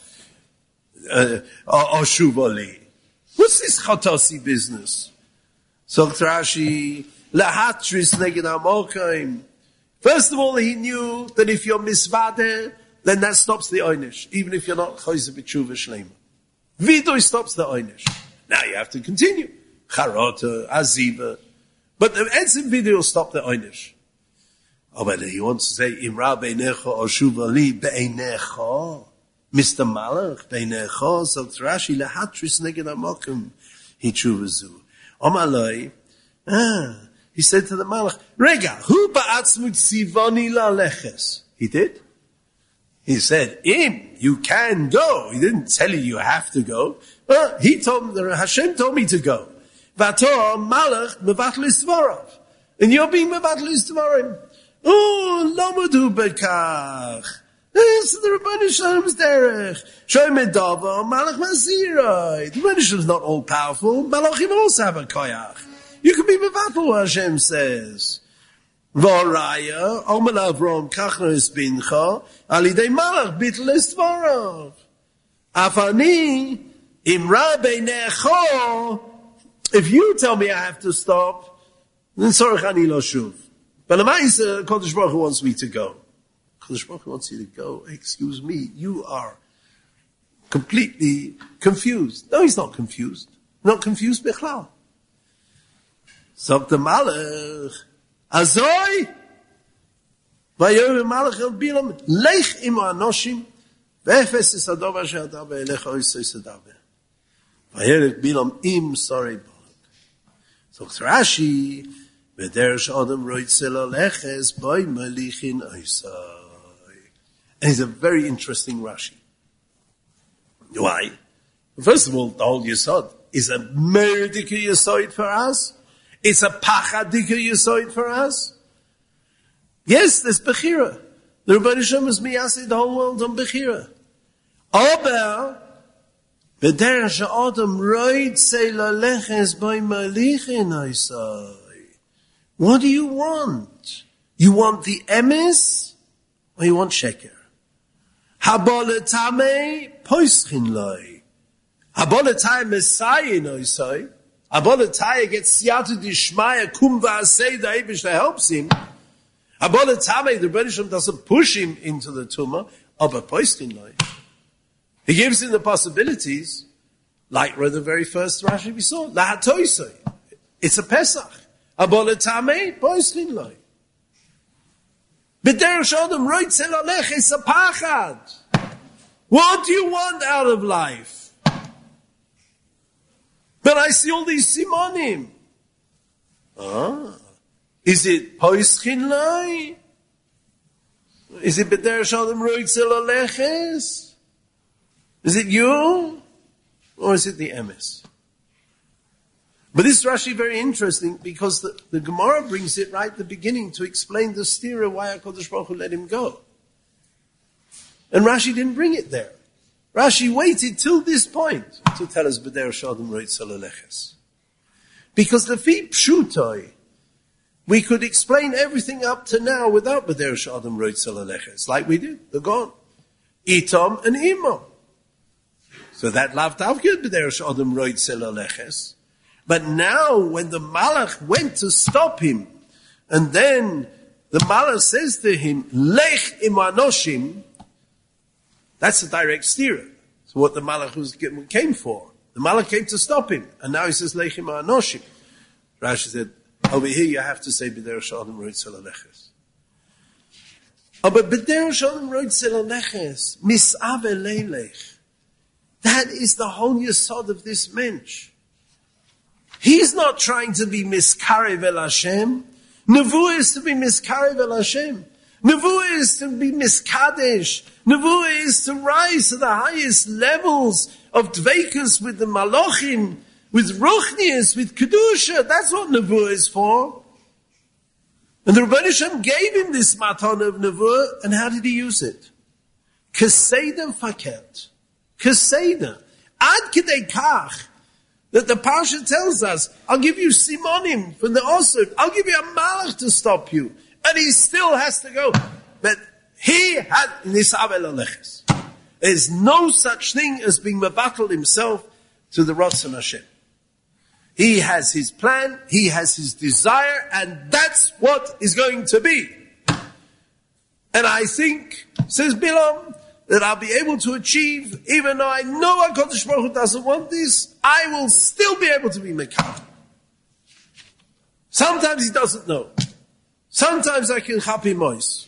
Or Shuvali? What's this Chatasi business? So Rashi, Lahatris Neged HaMokaim. First of all, he knew that if you're misvade, then that stops the Oynish, even if you're not Chayze B'tshuva Shlema. Vidoi stops the Oynish. Now you have to continue. Charota, Aziva. But the Etzim Vidoi will stop the Oynish. Oh, but he wants to say, Imra beinecha or shuvali beinecha. Mister Malach beinecha. So Rashi lehatris neged hamokim hichuvazu. Omaloi, ah, he said to the Malach, Rega, hu ba'atzmut sivani laleches. He did. He said, Im, you can go. He didn't tell you you have to go. Well, he told me, Hashem told me to go. Vator Malach mevatlis dvarav. And you're being mevatlis dvarim. Oh, lomadu bekach. This is the Rebbeinu Shalom's derech. Shoy medava, Malach Masiroi. The Rebbeinu Shalom's not all powerful. Malachim also have a koyach. You can be mevatel, Hashem says. V'oraya, Omer Avrom kachno es bincha, alidei Malach bitel es dvarav. Afani, imra beinecho. If you tell me I have to stop, then sorach ani lo shuv. But the Ma'isa, Kodesh Baruch Hu wants me to go. Kodesh Baruch Hu wants you to go. Excuse me, you are completely confused. No, he's not confused. Not confused bichlal. So the Malach, Azoi, Vayoy Malach el Bilam, Lech imo anoshim, ve'efes is adova she'adav ve'elecha oisoi sedav. Vayoy Bilam im sorei balak. So Rashi, V'derech Adam roitze laleches by malichin oisoi. And it's a very interesting Rashi. Why? First of all, the whole Yesod is a meridika Yesod for us. It's a pachadika Yesod for us. Yes, there's Bechira. The Rebbeinu Shalom is miyaseh the whole world on Bechira. Aber, v'derech Adam roitze laleches by malichin oisoi. What do you want? You want the emes, or you want sheker? Haboletame poischin loy. Haboletame Messiah noisoi. Haboletame gets siyatu dishmaya kum v'asei the Eibush that helps him. Haboletame, the Rebbeinu Shalom doesn't push him into the tumah, aber poischin loy. He gives him the possibilities, like the very first Rashi we saw. Lahatoisoi. It's a Pesach. Aboletame, poislin loy. B'derech Adam roitze lalech, it's a pachad. What do you want out of life? But I see all these simonim. Ah. Is it poislin loy? Is it b'derech Adam roitze laleches? Is it you? Or is it the emes? But this is Rashi very interesting because the, the Gemara brings it right at the beginning to explain the stira why HaKadosh Baruch Hu let him go. And Rashi didn't bring it there. Rashi waited till this point to tell us B'derech Adam Roitz Alaleches. Because the fi pshutoi, we could explain everything up to now without B'derech Adam Roitz Alaleches, like we did, the God. Itom and Imo. So that lav tavkid B'derech Adam Roitz Alaleches. But now when the Malach went to stop him, and then the Malach says to him, Lech im anoshim, that's a direct steer. So what the Malach was, came for. The Malach came to stop him. And now he says, Lech im anoshim. Rashi said, over here you have to say, B'derech Adam Roitz Alaleches. Oh, but B'derech Adam Roitz Alaleches, mis'ave leilech. That is the whole yesod of this mensch. He's not trying to be miskarev el Hashem. Nevuah is to be miskarev el Hashem. Nevuah is to be miskadesh. Nevuah is to rise to the highest levels of dveikus with the malachim, with ruchnius, with kedusha. That's what Nevuah is for. And the Rebbeinu Shem gave him this matan of Nevuah, and how did he use it? Keseda faket. Keseda. Ad kidei kach. That the Parsha tells us, I'll give you simonim from the Osir. I'll give you a malach to stop you. And he still has to go. But he had nisav el aleches. There's no such thing as being mevatel himself to the Ratzon Hashem. He has his plan, he has his desire, and that's what is going to be. And I think, says Bilam, that I'll be able to achieve, even though I know HaKadosh Baruch Hu doesn't want this, I will still be able to be Mekaf. Sometimes he doesn't know. Sometimes I can happy mois.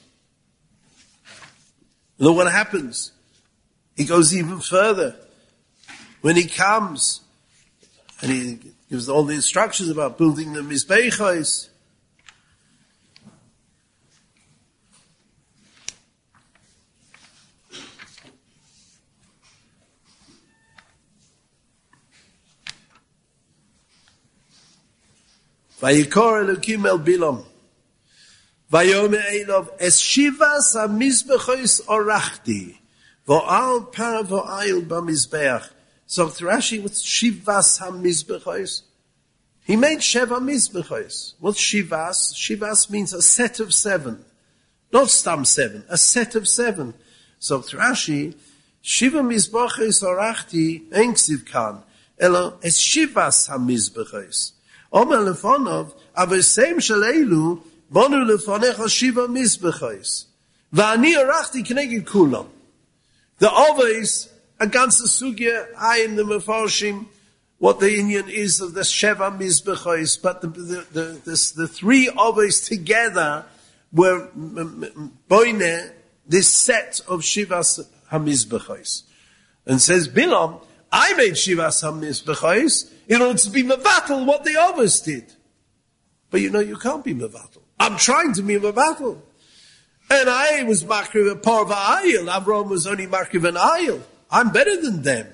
And then what happens? He goes even further. When he comes, and he gives all the instructions about building the Mizbechos, Vayikor Elokim el Bilam. Vayome Elov es shivas hamizbechois orachti. Vo'al par vo'ayil b'mizbeach. So Rashi, what's shivas hamizbechois? He made sheva mizbechois. What's shivas? Shivas means a set of seven. Not stam seven, a set of seven. So Rashi, shiva mizbechois orachti enksiv kan. Elo es shivas hamizbechois. Omer lefonov, avesem shaleilu, bonu lefonecha shiva mizbechois. Va'ani orachti kneged kulam. The always against the sugya, I in the mefarshim, what the Indian is of the sheva mizbechois, but the the the, the, the three always together were boine this set of shivas hamizbechois, and says Bilam, I made shivas hamizbechois in order to be mevatel what the others did. But you know, you can't be mevatel. I'm trying to be mevatel. And I was makriv a parva ayil. Avram was only makriv an ayil. I'm better than them.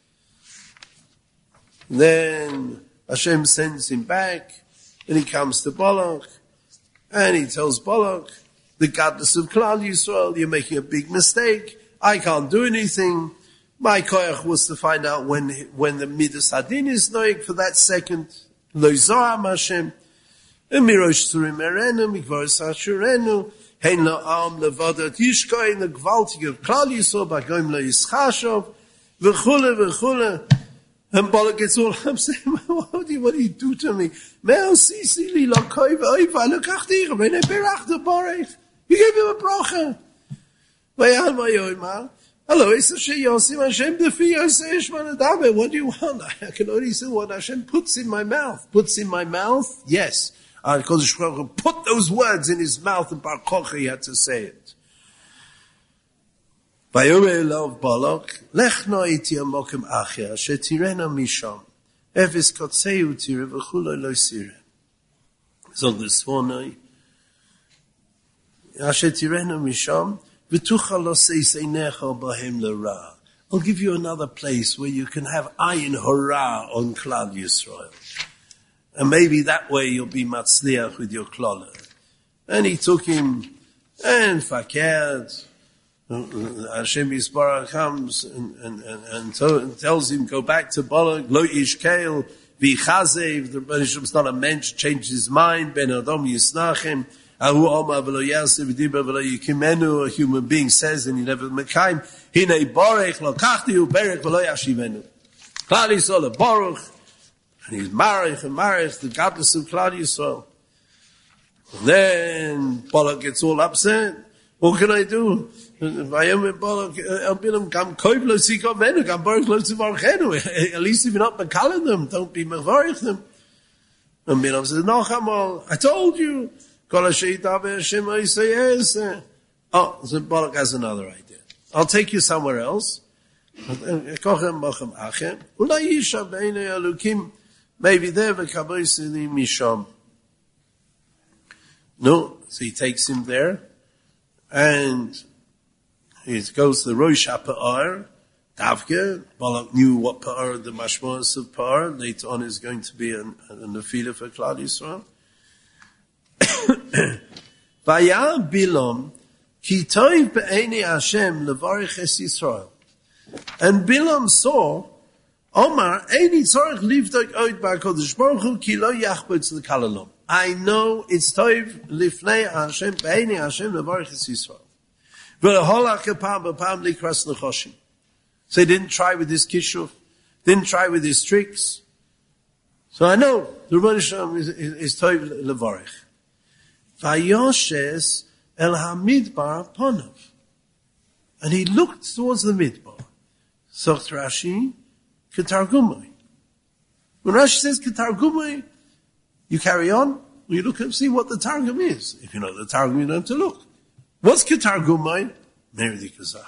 Then Hashem sends him back, and he comes to Balak, and he tells Balak, the godless of Klal Yisrael, you're making a big mistake. I can't do anything. My koyach was to find out when when the midas hadin is noig for that second. Lo zoham Hashem. And mirosh surim erenu, mikvaros hashurenu, hein lo am levadat yishkoin, the gvaltig of Klal Yisrael, bagoim lo yischashov, v'chule, v'chule. And Balak gets all upset. What do you, what do you do to me? Me'al sisi li lakoi v'oiva, lokachticha, v'nei berachta borech. You gave him a bracha. V'yal v'yoimar. Hello, it's Hashem Yosim Hashem Defi Yoseish Manadabe. What do you want? I can only say what Hashem puts in my mouth. Puts in my mouth? Yes. Because Hashem put those words in his mouth, and Bar Kocha he had to say it. Vayomer Elov Balak, Lech no iti amokim acher, shetirena misham, evis kotzeu tire v'chuloi lo sire. So the Svonoi, shetirena misham, I'll give you another place where you can have ayin hora on Klal Yisrael. And maybe that way you'll be matzliach with your klola. And he took him and fakert. Hashem Yisbarach comes and, and, and, and, to, and tells him, go back to Balak, lo ish keil, v'chazev, the Rebbeinu Shalom's not a mensch, changed his mind, ben Adam Yisnachem, ahu oma v'lo yasev v'diba v'lo yikimenu, a human being says, and he never mekayim, hinei borech, lo kachti hu berech v'lo yashivenu. Klal Yisrael, Baruch, and he's marich and marich, the godless of Klal Yisrael. And then Balak gets all upset. What can I do? At least if you're not mekalim them, don't be mevarich them. And Bilam says, no, Chamal, I told you. Oh, so Balak has another idea. I'll take you somewhere else. Maybe there, misham. No, so he takes him there, and he goes to the Rosh HaPa'ar, Davke. Balak knew what Pa'ar, the mashmos of Pa'ar, later on is going to be a, a nefila for Klal Yisrael. Vaya Bilam, ki toiv be'eni Hashem levarich es Yisrael. And Bilam saw, Omar, eini tzorich livdok oid ba'kodesh Baruch Hu, ki lo yachbot l'kalalom. I know it's toiv lifnei Hashem, be'eni Hashem levarich es Yisrael. So he didn't try with his kishuf, didn't try with his tricks. So I know the Rebbeinu Shalom is, is, is toiv levarich. Vayoshes el hamidbar ponav. And he looked towards the midbar. Socht Rashi, ketargumai. When Rashi says ketargumai, you carry on, you look and see what the Targum is. If you know the Targum, you don't have to look. What's ketargumai? Meridi kazach.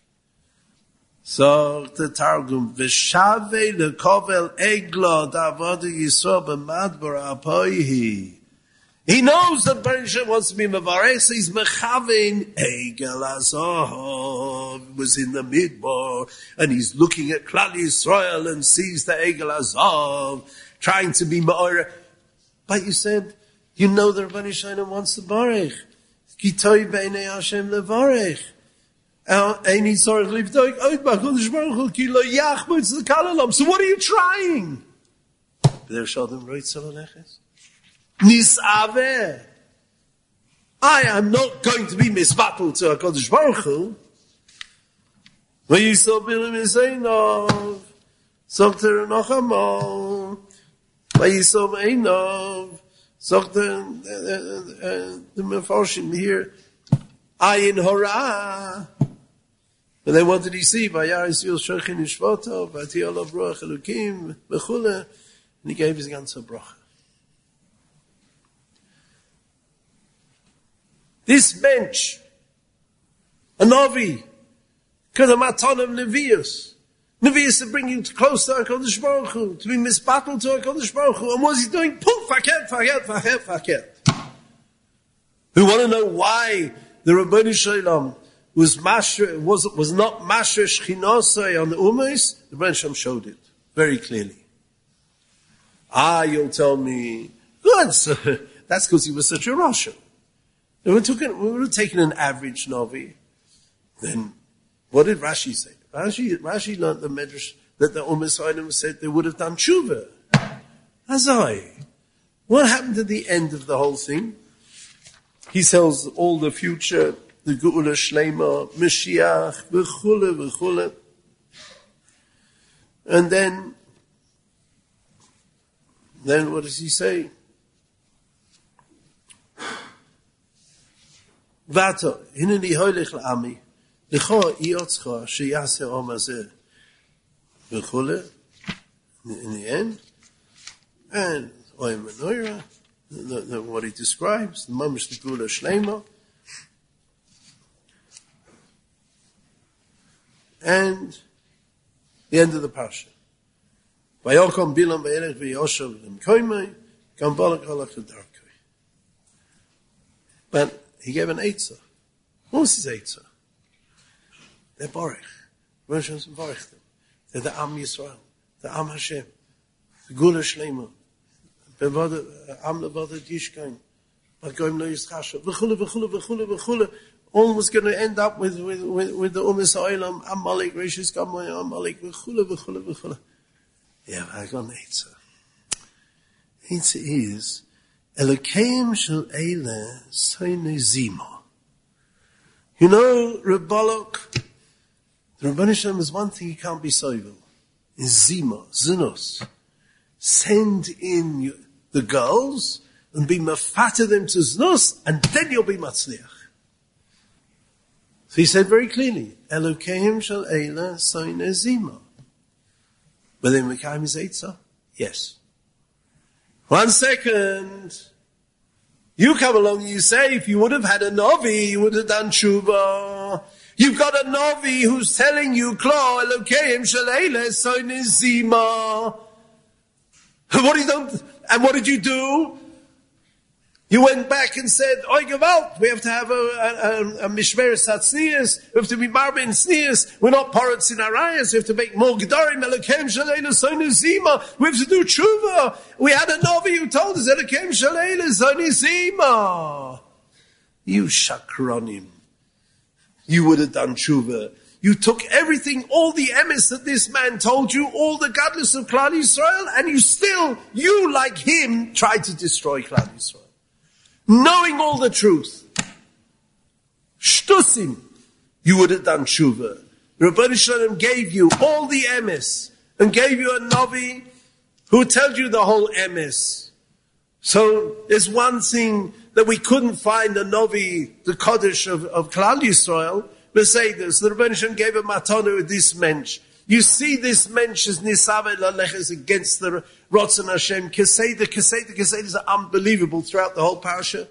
So the Targum, v'shave lekovel egla davada yisro b'madbar apoihi. He knows that Baruch wants to be mevarech, so he's mechavin egel azov, was in the midbar, and he's looking at Klal Yisrael and sees the egel azov, trying to be ma'oreh. But you said, you know that Rebbeinu Shalom wants to barech. Ki toiv b'nei Hashem levarech. Eini tzorich livdok oid b'kodesh Baruch Hu ki lo yachbot l'kalalom. So what are you trying? B'der shalom roitz aleches. Nisaveh. I am not going to be misbattled to HaKadosh Baruch Hu. When you saw Bilam Yisrael, Sokter Nochamal, when you saw Einov, Sokter, the Mefarshim here, Ayin Hora. And then what did he see? Vayar Yisrael Shochin Yishvoto, Vati Olav Ruach Elokim, Bechule, and he gave his ganze bracha. This bench, a Navi, because of Matanim Nevius. Nevius to bring you close to HaKadosh Baruch Hu, to be misbattled to HaKadosh Baruch Hu. And what is he doing? Poof, faket, faket, faket, faket. We want to know why the Rebbeinu Shalom was masher, was, was not masher shchinosai on the Ummos. The Rebbeinu Shalom showed it very clearly. Ah, you'll tell me, good, so that's because he was such a Russian. We would have taken an average Navi. Then, what did Rashi say? Rashi, Rashi learned the Medrash that the Ummos Hainim said they would have done tshuva. Azai. What happened at the end of the whole thing? He tells all the future, the Geula Shlema, Mashiach, v'chule, v'chule. And then, then what does he say? Vato, hineni hoilich la'ami, lecho iotzcha sheyase omazeh, v'chule, in the end, and oy menorah, what he describes, the mamish the Geula Shlema, and the end of the parsha. Vayokom bilam ve'elech ve'yoshav v'mkoimei, kam balak halach l'darkei. But he gave an eitzah. What was his eitzah? They're Borech. Rosh Hashanah Borech them. They're the Am Yisrael. The Am Hashem. The Geula Shlema. Am Levada Yishkain. But Goim Lo Yischasha. V'chule, v'chule, v'chule, v'chule. all was going to end up with, with, with, with the Umas Oilam, Amalek, Rishis Gamoy, Amalek, v'chula, v'chula, v'chula. Yeah, I got an answer. Answer is, Elokeim shel Eile Soine Zima. You know, Reb Balak, the Rebbeinu Shalom is one thing you can't be soivel. Is Zima, Zinos. Send in you, the girls and be mafata them to Zinos, and then you'll be matzliach. So he said very clearly, Elokeim shel Eile Soine Zima. But then Mekayim is Eitzah? Yes. One second. You come along and you say, if you would have had a Novi, you would have done Tshuva. You've got a Novi who's telling you, Klo, Elokeim shel Eile Soine Zima. What did you, and what did you do? You went back and said, Oy Gewalt, we have to have a, a, a Mishmeres HaTznius, we have to be Marbe in Tznius, we're not Parats in Arayas, we have to make more Gedarim, Elokeim shel Eile Soine Zima, we have to do Tshuva. We had a Novi who told us, Elokeim shel Eile Soine Zima. You shakronim. You would have done Tshuva. You took everything, all the emes that this man told you, all the godless of Klal Yisrael, and you still, you like him, tried to destroy Klal Yisrael. Knowing all the truth. Shtusim, you would have done Tshuva. Rebbeinu Shalom gave you all the emes, and gave you a Novi who told you the whole emes. So, there's one thing that we couldn't find a Novi, the Kodesh of, of Klal Yisrael, Mercedes, the Rebbeinu Shalom gave a matana with this mensch. You see this mensch is Nisaveh Laleches against the Rotzen Hashem. Keseda, Keseda, Keseda is unbelievable throughout the whole parasha.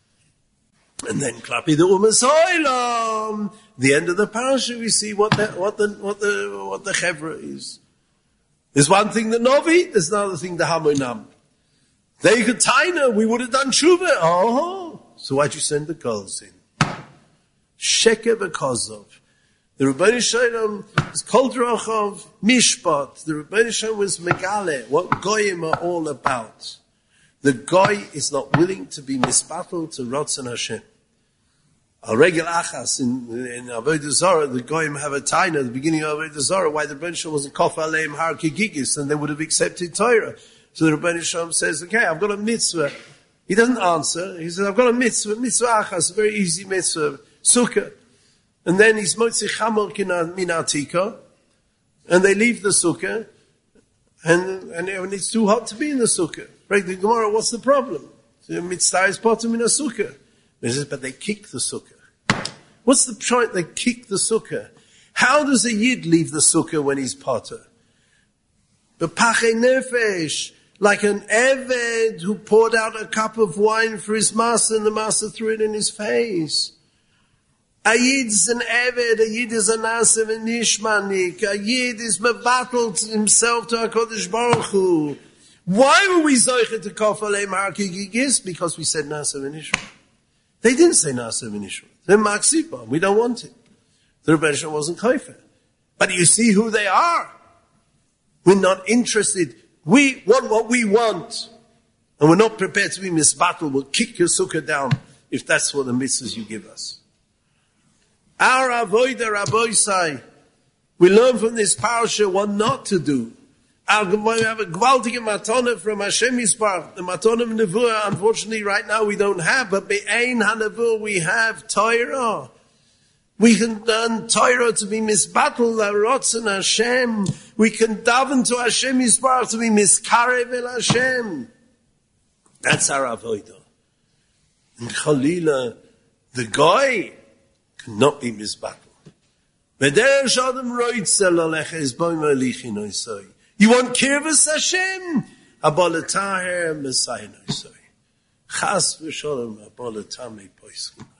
And then Klapi the Umas Oilam. The end of the parasha, we see what the, what the, what the, what the Chevra is. There's one thing the Novi, there's another thing the Hamonam. They could taina, we would have done Tshuva. Oh, so why'd you send the girls in? Sheker v'kozov. The Rebbeinu Shalom is Kol Drachov Mishpat. The Rebbeinu Shalom was Megale, what Goyim are all about. The Goy is not willing to be misbattled to Rotzen Hashem. Al Regel Achas in, in Avodah Zarah, the Goyim have a taina at the beginning of Avodah Zarah, why the Rebbeinu Shalom wasn't Kof Aleim Har Kigigis, and they would have accepted Torah. So the Rebbeinu Shalom says, okay, I've got a mitzvah. He doesn't answer. He says, I've got a mitzvah, mitzvah Achas, a very easy mitzvah. Sukkah. And then he's motzi chamor min atika, and they leave the sukkah, and, and and it's too hot to be in the sukkah. Right? The Gemara, what's the problem? Mitzvah is potem in a sukkah. He says, but they kick the sukkah. What's the point? They kick the sukkah. How does a yid leave the sukkah when he's potter? B'pachei nefesh, like an eved who poured out a cup of wine for his master, and the master threw it in his face. A Yid is an Eved, a Yid is a Nasev and Nishmanik, a Yid is mevattled himself to HaKadosh Baruch Hu. Why were we Zoiche to Kof Aleim Har Kigigis? Because we said Nasev and Nishmanik. They didn't say Nasev and Nishmanik. They're Maksipa. We don't want it. The Rebbeinu Shalom wasn't Koifer. But you see who they are. We're not interested. We want what we want. And we're not prepared to be misbattled. We'll kick your sukkah down if that's what the mitzvahs you give us. Our avodah Rabosai, we learn from this parasha what not to do. Our, we have a gewaltige matana from Hashem Yisparach. The matana of Nevuah, unfortunately, right now we don't have, but be'ein ha-Nevuah we have Torah. We can learn Torah to be misbattled, Rotzen Hashem. We can daven to Hashem Yisparach to be miskarev el Hashem. That's our avodah. And Chalila, the guy, cannot be misbattled. You want kirvus Hashem? Abalataher Messiah Noisoi. Chas v'sholem abalatame poisku.